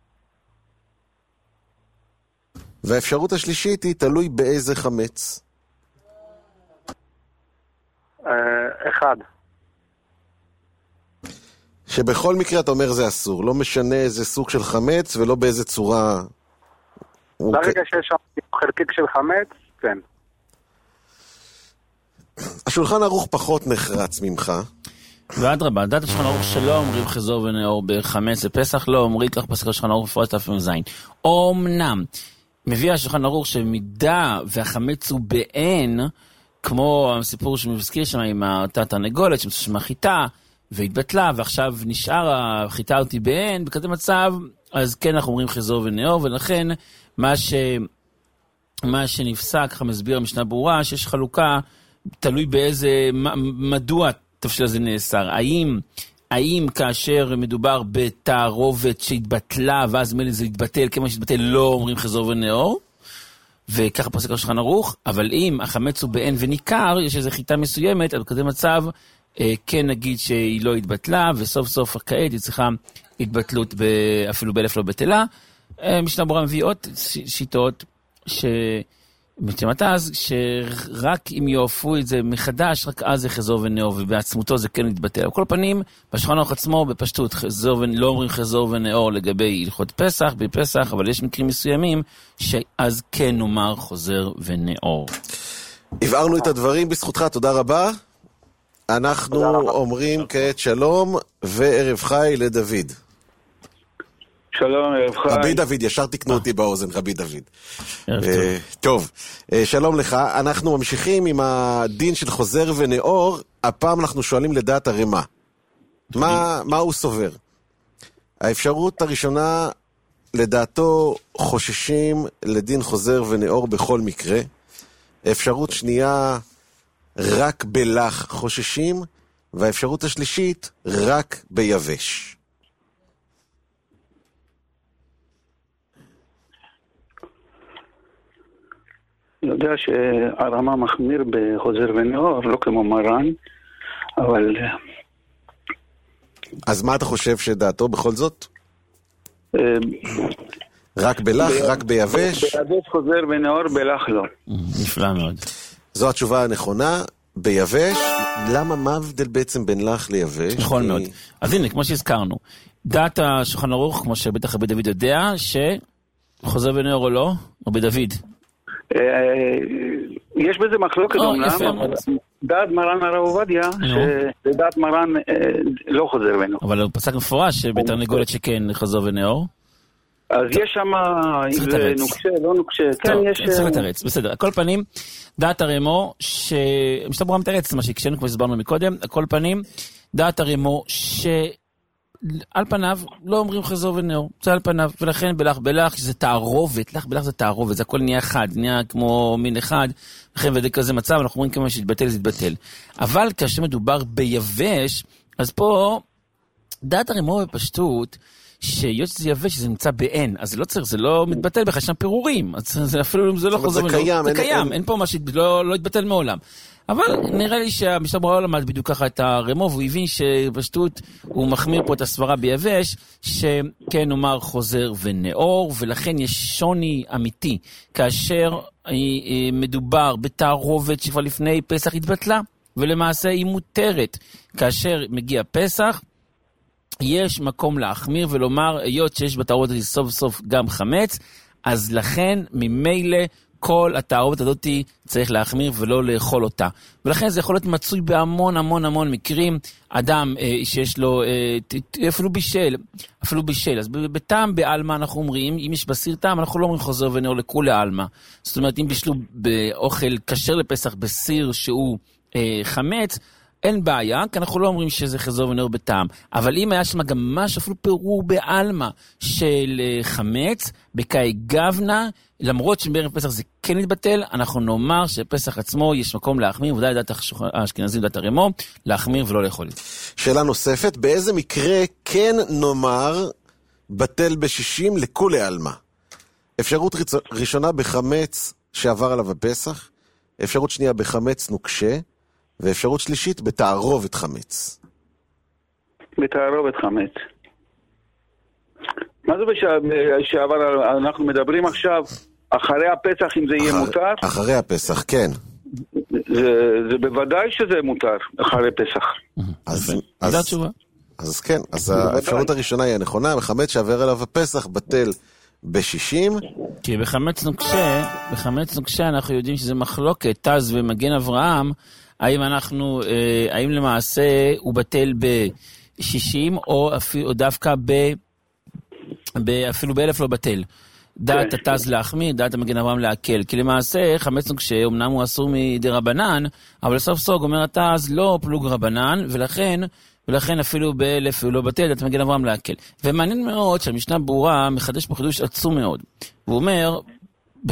והאפשרות השלישית היא תלוי באיזה חמץ. אחד. שבכל מקרה אתה אומר זה אסור, לא משנה איזה סוג של חמץ ולא באיזה צורה. ברגע שיש שם חלקיק של חמץ, כן. השולחן ערוך פחות נחרץ ממך. ואדרבה, דעת השולחן ערוך שלא אומרים חזור ונאור בחמץ לפסח, לא אומרים כך פסק השולחן ערוך מפורש תפ"ז. אומנם מביא השולחן ערוך שמידה והחמץ הוא בעין, כמו הסיפור שמזכיר שם עם אותה תרנגולת שמצא שם חיטה והתבטלה, ועכשיו נשאר החיטה אותי בעין, בכזה מצב אז כן אנחנו אומרים חזור ונאור, ולכן מה ש... מה שנפסק, ככה מסביר המשנה ברורה, שיש חלוקה, תלוי באיזה, מדוע תבשיל הזה נאסר. האם, האם כאשר מדובר בתערובת שהתבטלה, ואז מילא זה התבטל, כמה שהתבטל לא אומרים חזור ונאור, וככה פוסק השולחן ערוך, אבל אם החמץ הוא בעין וניכר, יש איזו חיטה מסוימת, על כזה מצב, אה, כן נגיד שהיא לא התבטלה, וסוף סוף כעת היא צריכה התבטלות ב, אפילו באלף לא בטלה. אה, משנה ברורה מביא עוד שיטות, שמתמתז, שרק אם יעופו את זה מחדש, רק אז זה חזור ונאור, ובעצמותו זה כן מתבטל. על כל פנים, בשולחן ערוך עצמו, בפשטות, חזור ונאור, לא אומרים חזור ונאור לגבי הלכות פסח, בפסח, אבל יש מקרים מסוימים, שאז כן נאמר חוזר ונאור. הבהרנו את הדברים בזכותך, תודה רבה. אנחנו אומרים כעת שלום וערב חי לדוד. שלום, ערב חי. רבי דוד, ישר תקנו אותי באוזן, רבי דוד. טוב, שלום לך. אנחנו ממשיכים עם הדין של חוזר ונאור. הפעם אנחנו שואלים לדעת הרמה. מה הוא סובר? האפשרות הראשונה, לדעתו חוששים לדין חוזר ונאור בכל מקרה. האפשרות שנייה, רק בלח חוששים. והאפשרות השלישית, רק ביבש. אני יודע שהרמה מחמיר בחוזר ונאור, לא כמו מרן, אבל... אז מה אתה חושב שדעתו בכל זאת? רק בלח, רק ביבש? ביבש חוזר ונאור, בלח לא. נפלא מאוד. זו התשובה הנכונה, ביבש. למה, מה הבדל בעצם בין לח ליבש? נכון מאוד. אז הנה, כמו שהזכרנו, דעת השולחן ערוך, כמו שבטח רבי דוד יודע, שחוזר ונאור או לא, רבי דוד. יש בזה מחלוקת אומנם, דעת מרן הרב עובדיה, שדעת מרן לא חוזר ונאור. אבל הוא פסק מפורש שבתרנגולת שכן חוזר ונאור. אז יש שם, אם זה נוקשה, לא נוקשה, כן יש... צריך לתרץ, בסדר. על כל פנים, דעת הרמו, שמשתה ברורה מתרץ, מה שהקשנו כמו שהסברנו מקודם, על כל פנים, דעת הרמו, ש... על פניו לא אומרים חזור ונאור, זה על פניו, ולכן בלח בלח שזה תערובת, לח בלח זה תערובת, זה הכל נהיה אחד, נהיה כמו מין אחד, לכן ודי כזה מצב, אנחנו אומרים כמה שהתבטל, זה התבטל. אבל כאשר מדובר ביבש, אז פה דעת הרמו בפשטות, שיש שזה יבש, שזה נמצא בעין, אז זה לא צריך, זה לא מתבטל בכלל, יש שם פירורים, אז זה אפילו זה לא חוזר ונאור, זה קיים, אין פה מה שלא התבטל מעולם. אבל נראה לי שהמשנה ברורה למד בדיוק ככה את הרמו, והוא הבין שבשטות הוא מחמיר פה את הסברה ביבש, שכן נאמר חוזר ונאור, ולכן יש שוני אמיתי, כאשר מדובר בתערובת שכבר לפני פסח התבטלה, ולמעשה היא מותרת. כאשר מגיע פסח, יש מקום להחמיר ולומר, היות שיש בתערובת הזאת סוף סוף גם חמץ, אז לכן ממילא, כל התערובת הזאת צריך להחמיר ולא לאכול אותה. ולכן זה יכול להיות מצוי בהמון המון המון מקרים, אדם אה, שיש לו, אה, אפילו בישל, אפילו בישל. אז בטעם בעלמה אנחנו אומרים, אם יש בסיר טעם, אנחנו לא אומרים חוזר ונאור לכולי עלמה. זאת אומרת, אם בישלו באוכל כשר לפסח בסיר שהוא אה, חמץ, אין בעיה, כי אנחנו לא אומרים שזה חזור ונאור בטעם. אבל אם היה שם גם משהו, אפילו פירור בעלמה של חמץ, בקאי גבנה, למרות שבערב פסח זה כן יתבטל, אנחנו נאמר שפסח עצמו יש מקום להחמיר, ודאי דעת האשכנזים, דעת הרמו, להחמיר ולא לאכול. שאלה נוספת, באיזה מקרה כן נאמר בטל בשישים לכולי עלמה? אפשרות ראשונה בחמץ שעבר עליו הפסח, אפשרות שנייה בחמץ נוקשה, ואפשרות שלישית בתערובת חמץ. בתערובת חמץ. מה זה שעבר, אנחנו מדברים עכשיו, אחרי הפסח אם זה יהיה מותר? אחרי הפסח, כן. זה בוודאי שזה מותר, אחרי פסח. אז כן, אז האפשרות הראשונה היא הנכונה, בחמץ שעבר עליו הפסח בטל בשישים. כי בחמץ נוקשה, בחמץ נוקשה אנחנו יודעים שזה מחלוקת, תז ומגן אברהם, האם אנחנו, האם למעשה הוא בטל ב-שישים או אפילו, או דווקא ב, ב, אפילו באלף לא בטל. דעת התז להחמיר, דעת המגן אברהם להקל. כי למעשה חמץ נוקשה, אמנם הוא אסור מדי רבנן, אבל סוף סוף אומר התז לא פלוג רבנן, ולכן ולכן אפילו באלף הוא לא בטל, את מגן אברהם להקל. ומעניין מאוד שהמשנה ברורה מחדש פה חידוש עצום מאוד. הוא אומר, ב...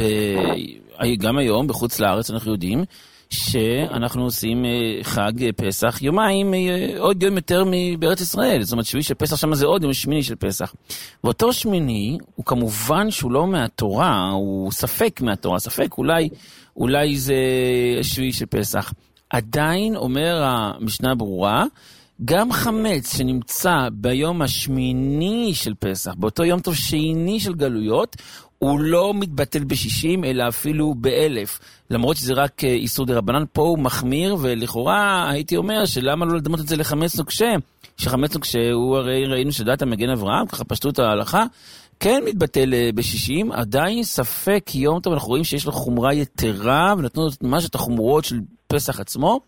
גם היום בחוץ לארץ אנחנו יודעים, שאנחנו עושים חג פסח יומיים, עוד יום יותר מבארץ ישראל. זאת אומרת, שביעי של פסח שם זה עוד יום שמיני של פסח. ואותו שמיני, הוא כמובן שהוא לא מהתורה, הוא ספק מהתורה, ספק אולי, אולי זה שביעי של פסח. עדיין אומר המשנה ברורה, גם חמץ שנמצא ביום השמיני של פסח, באותו יום טוב שני של גלויות, הוא לא מתבטל בשישים, אלא אפילו באלף. למרות שזה רק איסור דרבנן, פה הוא מחמיר, ולכאורה הייתי אומר שלמה לא לדמות את זה לחמץ נוקשה, שחמץ נוקשה הוא הרי ראינו שדעת המגן אברהם, ככה פשטו את ההלכה, כן מתבטל בשישים, עדיין ספק יום טוב, אנחנו רואים שיש לו חומרה יתרה, ונתנו ממש את החומרות של פסח עצמו,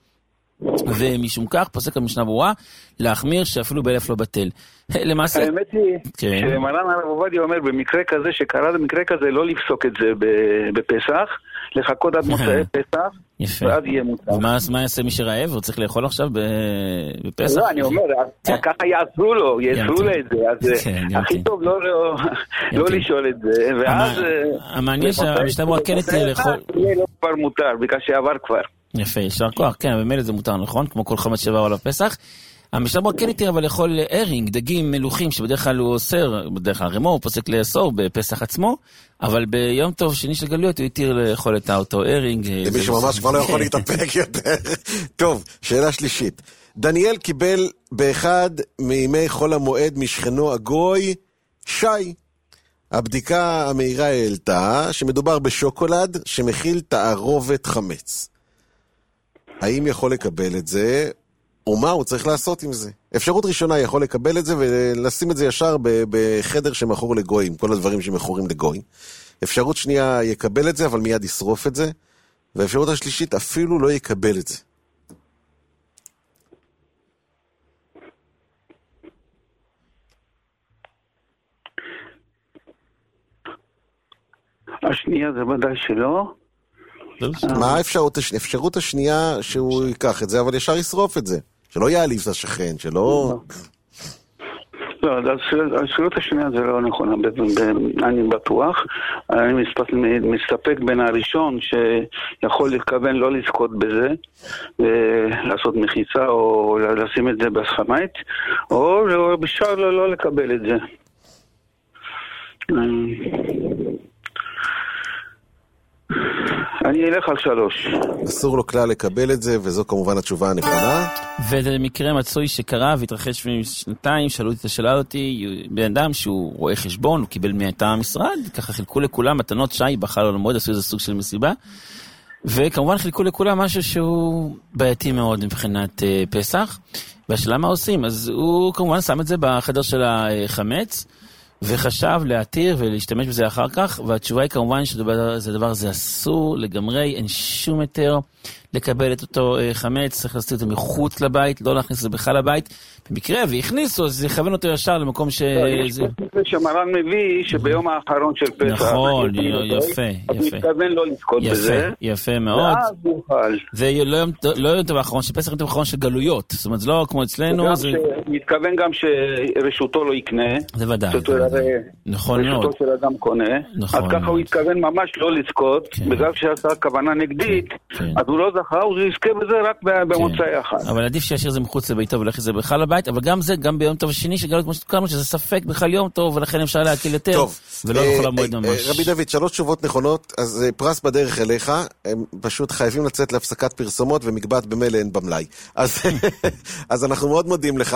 ומשום כך פוסק המשנה ברורה להחמיר שאפילו באלף לא בטל. למעשה... האמת היא שמרן הרב עובדיה אומר במקרה כזה שקרה במקרה כזה לא לפסוק את זה בפסח, לחכות עד מוצאי פסח ואז יהיה מותר. ומה יעשה מי שרעב? הוא צריך לאכול עכשיו בפסח? לא, אני אומר, ככה יעשו לו, יעשו לו את זה, אז הכי טוב לא לשאול את זה, ואז... המעניין שהמשנה ברורה כן תהיה לאכול... יהיה לא כבר מותר, בגלל שעבר כבר. יפה, ישר כוח, כן, במילא זה מותר, נכון? כמו כל חמץ שעבר על הפסח. המשנה ברורה כן התיר אבל לאכול ארינג, דגים מלוכים, שבדרך כלל הוא אוסר, בדרך כלל רימו, הוא פוסק לאסור בפסח עצמו, אבל ביום טוב שני של גלויות הוא התיר לאכול את האותו ארינג. למי שממש כבר לא יכול להתאפק יותר. טוב, שאלה שלישית. דניאל קיבל באחד מימי חול המועד משכנו הגוי שי. הבדיקה המהירה העלתה שמדובר בשוקולד שמכיל תערובת חמץ. האם יכול לקבל את זה, או מה הוא צריך לעשות עם זה? אפשרות ראשונה יכול לקבל את זה ולשים את זה ישר בחדר שמכור לגויים, כל הדברים שמכורים לגויים. אפשרות שנייה יקבל את זה, אבל מיד ישרוף את זה. ואפשרות השלישית אפילו לא יקבל את זה. השנייה זה ודאי שלא. מה האפשרות השנייה? האפשרות השנייה שהוא ייקח את זה, אבל ישר ישרוף את זה. שלא יעליב את השכן, שלא... לא, השאלות השנייה זה לא נכון, אני בטוח. אני מסתפק בין הראשון שיכול להתכוון לא לזכות בזה, לעשות מחיצה או לשים את זה בסחמית, או בשאר לא לקבל את זה. אני אלך על שלוש. אסור לו כלל לקבל את זה, וזו כמובן התשובה הנכונה. וזה מקרה מצוי שקרה והתרחש לפני שנתיים, שאלו אותי את השאלה אותי, בן אדם שהוא רואה חשבון, הוא קיבל מהייתה המשרד, ככה חילקו לכולם מתנות שי, בחר לו למועד, עשו איזה סוג של מסיבה, וכמובן חילקו לכולם משהו שהוא בעייתי מאוד מבחינת uh, פסח, והשאלה מה עושים? אז הוא כמובן שם את זה בחדר של החמץ, וחשב להתיר ולהשתמש בזה אחר כך, והתשובה היא כמובן שזה דבר הזה אסור לגמרי, אין שום היתר לקבל את אותו חמץ, צריך לעשות את זה מחוץ לבית, לא להכניס את זה בכלל לבית, במקרה והכניסו, אז יכוון אותו ישר למקום ש... שמרן מביא שביום האחרון של פסח... נכון, יפה, יפה. אז מתכוון לא לזכות בזה. יפה מאוד. ואז יוכל. זה לא יום טוב האחרון של פסח, יום טוב האחרון של גלויות, זאת אומרת, זה לא כמו אצלנו. מתכוון גם שרשותו לא יקנה. זה ודאי. נכון מאוד. רשותו של אדם קונה. אז ככה הוא התכוון ממש לא לזכות, בגלל שעשה כוונה נגדית, אז הוא לא זכה, הוא יזכה בזה רק במוצאי אחד. אבל עדיף שישאיר זה מחוץ לביתו ולכי זה בכלל לבית, אבל גם זה, גם ביום טוב השני שגלות כמו שתוקרנו, שזה ספק בכלל יום טוב, ולכן אפשר להקיל יותר, טוב, ולא יכול למועד ממש. רבי דוד, שלוש תשובות נכונות, אז פרס בדרך אליך, הם פשוט חייבים לצאת להפסקת פרסומות, ומקבט במילא אין במלאי. אז אנחנו מאוד מודים לך,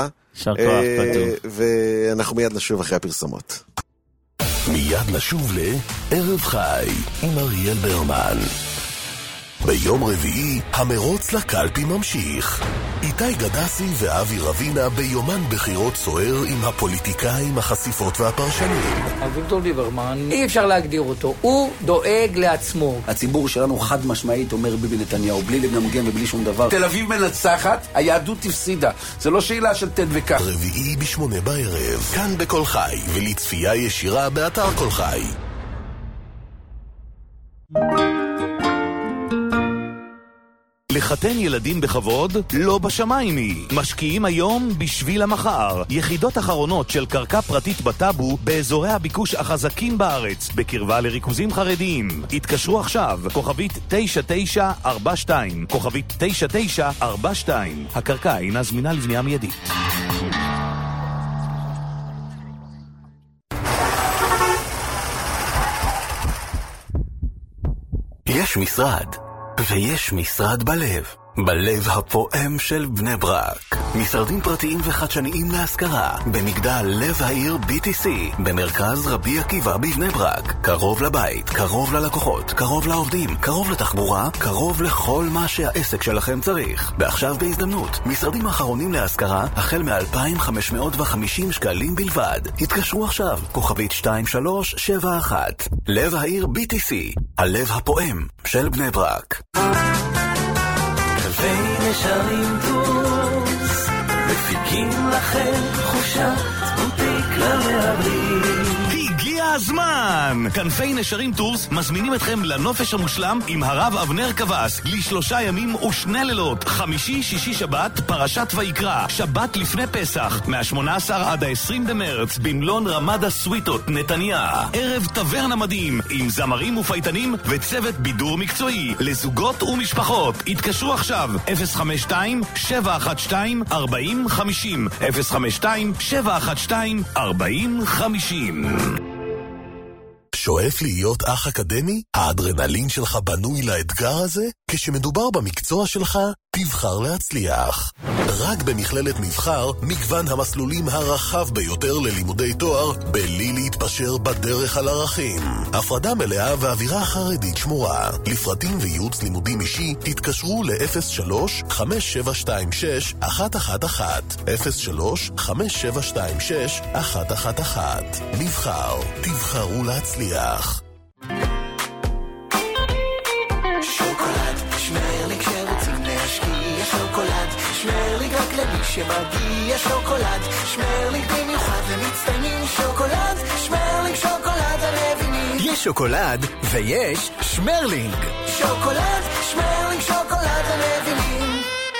ואנחנו מיד נשוב אחרי הפרסומות. מיד נשוב לערב חי עם אריאל ברמן. ביום רביעי, המרוץ לקלפי ממשיך. איתי גדסי ואבי רבינה ביומן בחירות סוער עם הפוליטיקאים, החשיפות והפרשנים. אביגדור ליברמן, אי אפשר להגדיר אותו, הוא דואג לעצמו. הציבור שלנו חד משמעית אומר ביבי נתניהו, בלי לגמגם ובלי שום דבר. תל אביב מנצחת, היהדות תפסידה. זה לא שאלה של תד וכך. רביעי בשמונה בערב, כאן בכל חי, ולצפייה ישירה באתר כל חי. לחתן ילדים בכבוד? לא בשמיים היא. משקיעים היום בשביל המחר. יחידות אחרונות של קרקע פרטית בטאבו באזורי הביקוש החזקים בארץ, בקרבה לריכוזים חרדיים. התקשרו עכשיו, כוכבית תשע תשע ארבע שתיים, כוכבית תשע תשע ארבע שתיים. הקרקע אינה זמינה לבנייה מיידית. יש משרד, ויש משרד בלב. בלב הפועם של בני ברק. משרדים פרטיים וחדשניים להשכרה. במגדל לב העיר בי טי סי. במרכז רבי עקיבא בבני ברק. קרוב לבית, קרוב ללקוחות, קרוב לעובדים, קרוב לתחבורה, קרוב לכל מה שהעסק שלכם צריך. ועכשיו בהזדמנות, משרדים האחרונים להשכרה החל מ-אלפיים וחמש מאות וחמישים שקלים בלבד. התקשרו עכשיו, כוכבית שתיים שלוש שבע אחת. לב העיר בי טי סי. הלב הפועם של בני ברק. כנפי נשרים טוס, מפיקים לכם חופשת בוטיק למהדרין. הגיע הזמן! כנפי נשרים טורס מזמינים אתכם לנופש המושלם עם הרב אבנר קבס לשלושה ימים ושני לילות, חמישי, שישי, שבת, פרשת ויקרא, שבת לפני פסח, מה-שמונה עשר עד ה-עשרים במרץ, במלון רמדה סוויטות, נתניה. ערב טברנה מדהים עם זמרים ופייטנים וצוות בידור מקצועי לזוגות ומשפחות. התקשרו עכשיו, אפס חמש שתיים שבע אחת שתיים ארבע אפס חמש אפס, אפס חמש שתיים שבע אחת שתיים ארבע אפס חמש. שואף להיות אח אקדמי? האדרנלין שלך בנוי לאתגר הזה? כשמדובר במקצוע שלך, תבחר להצליח. רק במכללת מבחר, מגוון המסלולים הרחב ביותר ללימודי תואר, בלי להתפשר בדרך על ערכים. הפרדה מלאה ואווירה חרדית שמורה. לפרטים וייעוץ לימודים אישי, תתקשרו ל-אפס שלוש חמש שבע שתיים שש אחת אחת אחת. אפס שלוש חמש שבע שתיים שש אחת אחת אחת. מבחר, תבחרו להצליח. שוקולד, שמרליק שרוצים להשקיע, שוקולד, שמרליק רק למי שמגיע, שוקולד, שמרליק במיוחד למצטיינים, שוקולד, שמרליק שוקולד המבינים. יש שוקולד ויש שמרלינג. שוקולד, שמרליק שוקולד המבינים.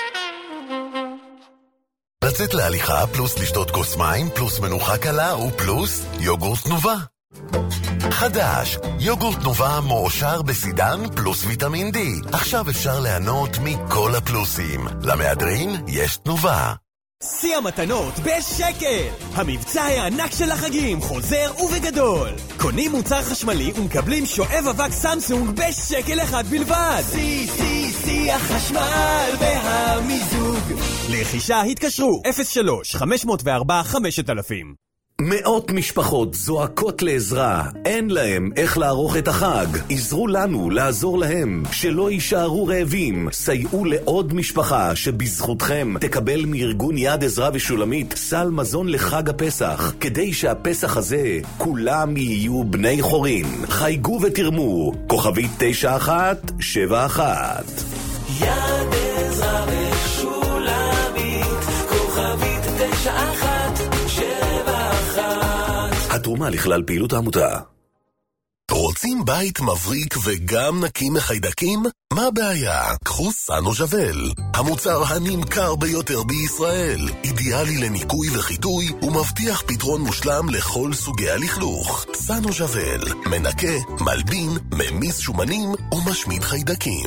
לצאת להליכה פלוס לשתות כוס מים פלוס מנוחה קלה ופלוס יוגורט תנובה. חדש, יוגורט תנובה מועשר בסידן פלוס ויטמין די. עכשיו אפשר ליהנות מכל הפלוסים. למהדרין יש תנובה. שיא המתנות בשקל! המבצע הענק של החגים חוזר ובגדול. קונים מוצר חשמלי ומקבלים שואב אבק סמסונג בשקל אחד בלבד. שיא, שיא, שיא החשמל והמיזוג. לרכישה התקשרו אפס שלוש חמש אפס ארבע חמשת אלפים. מאות משפחות זועקות לעזרה, אין להם איך לערוך את החג. עזרו לנו לעזור להם, שלא יישארו רעבים. סייעו לעוד משפחה שבזכותכם תקבל מארגון יד עזרה ושולמית סל מזון לחג הפסח, כדי שהפסח הזה כולם יהיו בני חורין. חייגו ותרמו, כוכבית תשע אחת שבע אחת. יד עזרה ושולמית, כוכבית תשע אחת שבע אחת. התרומה לכלל פעילות העמותה. רוצים בית מבריק וגם נקי מחיידקים? מה הבעיה? קחו סנו ז'בל, המוצר הנמכר ביותר בישראל. אידיאלי לניקוי וחיטוי ומבטיח פתרון מושלם לכל סוגי הלכלוך. סנו ז'בל, מנקה, מלבין, ממיס שומנים ומשמיד חיידקים.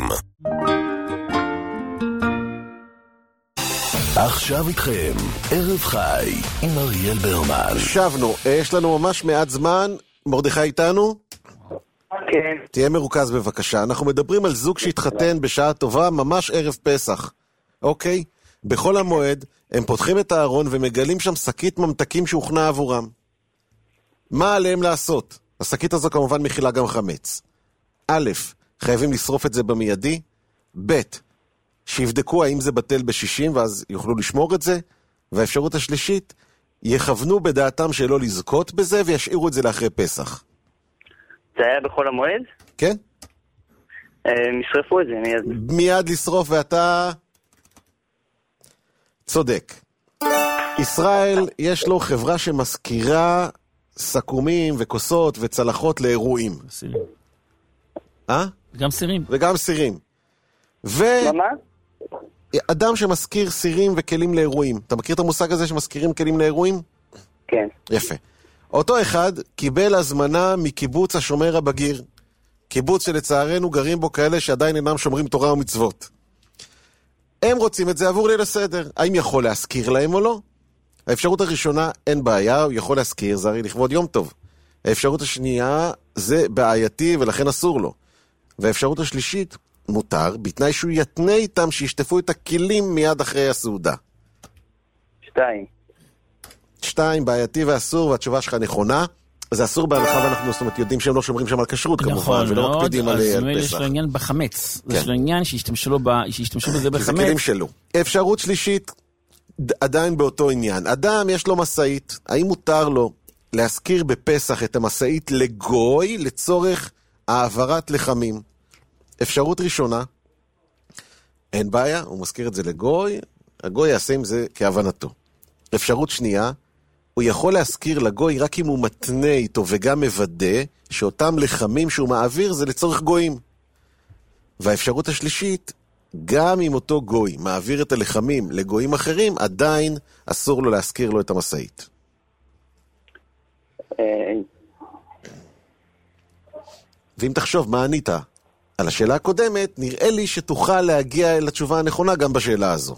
עכשיו איתכם, ערב חי עם אריאל ברמן. שבנו, יש לנו ממש מעט זמן. מרדכי איתנו? כן. תהיה מרוכז בבקשה. אנחנו מדברים על זוג שהתחתן בשעה טובה, ממש ערב פסח. אוקיי? בכל המועד, הם פותחים את הארון ומגלים שם שקית ממתקים שהוכנה עבורם. מה עליהם לעשות? השקית הזו כמובן מכילה גם חמץ. א', חייבים לשרוף את זה במיידי. ב', שיבדקו האם זה בטל בשישים ואז יוכלו לשמור את זה. והאפשרות השלישית, יכוונו בדעתם שלא לזכות בזה וישאירו את זה לאחרי פסח. זה היה בכל המועד? כן. נשרפו את זה מיד. מיד לשרוף, ואתה צודק. ישראל יש לו חברה שמזכירה סכומים וכוסות וצלחות לאירועים. סירים. אה? גם סירים. וגם סירים. ו... מה? אדם שמזכיר סירים וכלים לאירועים. אתה מכיר את המושג הזה שמזכירים כלים לאירועים? כן. יפה. אותו אחד קיבל הזמנה מקיבוץ השומר הבגיר. קיבוץ שלצערנו גרים בו כאלה שעדיין אינם שומרים תורה ומצוות. הם רוצים את זה עבור ליל הסדר. האם יכול להזכיר להם או לא? האפשרות הראשונה, אין בעיה, הוא יכול להזכיר, זה הרי לכבוד יום טוב. האפשרות השנייה, זה בעייתי ולכן אסור לו. והאפשרות השלישית, מותר, בתנאי שהוא יתנה איתם שישטפו את הכלים מיד אחרי הסעודה. שתיים. שתיים, בעייתי ואסור, והתשובה שלך נכונה. זה אסור בהלכה, ואנחנו זאת אומרת, יודעים שהם לא שומרים שם על כשרות כמובן, ולא מקפידים על פסח. אז יש לו עניין בחמץ. יש לו עניין שישתמשו בזה בחמץ. זה כלים שלו. אפשרות שלישית, עדיין באותו עניין. אדם יש לו מסעית, האם מותר לו להזכיר בפסח את המסעית לגוי לצורך העברת לחמים? אפשרות ראשונה, אין בעיה, הוא מזכיר את זה לגוי, הגוי יעשה עם זה כהבנתו. אפשרות שנייה, הוא יכול להזכיר לגוי רק אם הוא מתנה איתו וגם מוודא שאותם לחמים שהוא מעביר זה לצורך גויים. והאפשרות השלישית, גם אם אותו גוי מעביר את הלחמים לגויים אחרים, עדיין אסור לו להזכיר לו את המסעית. ואם תחשוב מה ענית על השאלה הקודמת, נראה לי שתוכל להגיע אל התשובה הנכונה גם בשאלה הזו.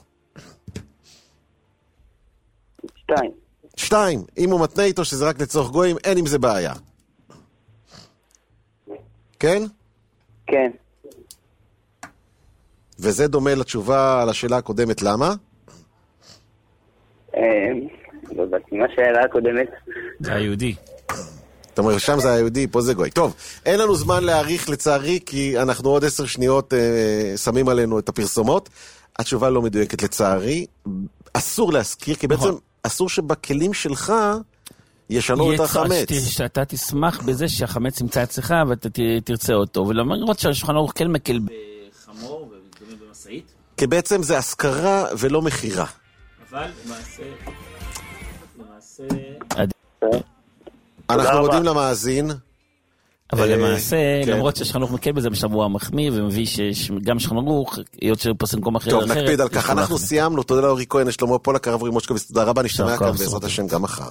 שתיים. שתיים, אם הוא מתנה איתו שזה רק לצורך גויים, אין עם זה בעיה. כן? כן. וזה דומה לתשובה על השאלה הקודמת, למה? לא יודעת, מה השאלה הקודמת? זה היהודי. אתה אומר, שם זה היהודי, פה זה גוי. טוב, אין לנו זמן להאריך לצערי, כי אנחנו עוד עשר שניות אה, שמים עלינו את הפרסומות. התשובה לא מדויקת לצערי. אסור להזכיר, כי בעצם אסור שבכלים שלך ישנו את החמץ. שאתה תשמח בזה שהחמץ ימצא אצלך ואתה תרצה אותו. ולמרות שהשולחן ערוך כן מקל בחמור ודומה במסעית. כי בעצם זה השכרה ולא מחירה. אבל למעשה... למעשה... אנחנו מודים למאזין. אבל למעשה, למרות שהשולחן ערוך מקל בזה בשבוע מחמיא, ומביא שגם שולחן ערוך, היות שפוסק מקום אחר טוב, נקפיד על כך. אנחנו סיימנו. תודה לאורי כהן, שלמה פולק, הרב רימושקוביץ, תודה רבה, נשתמע כאן בעזרת השם גם מחר.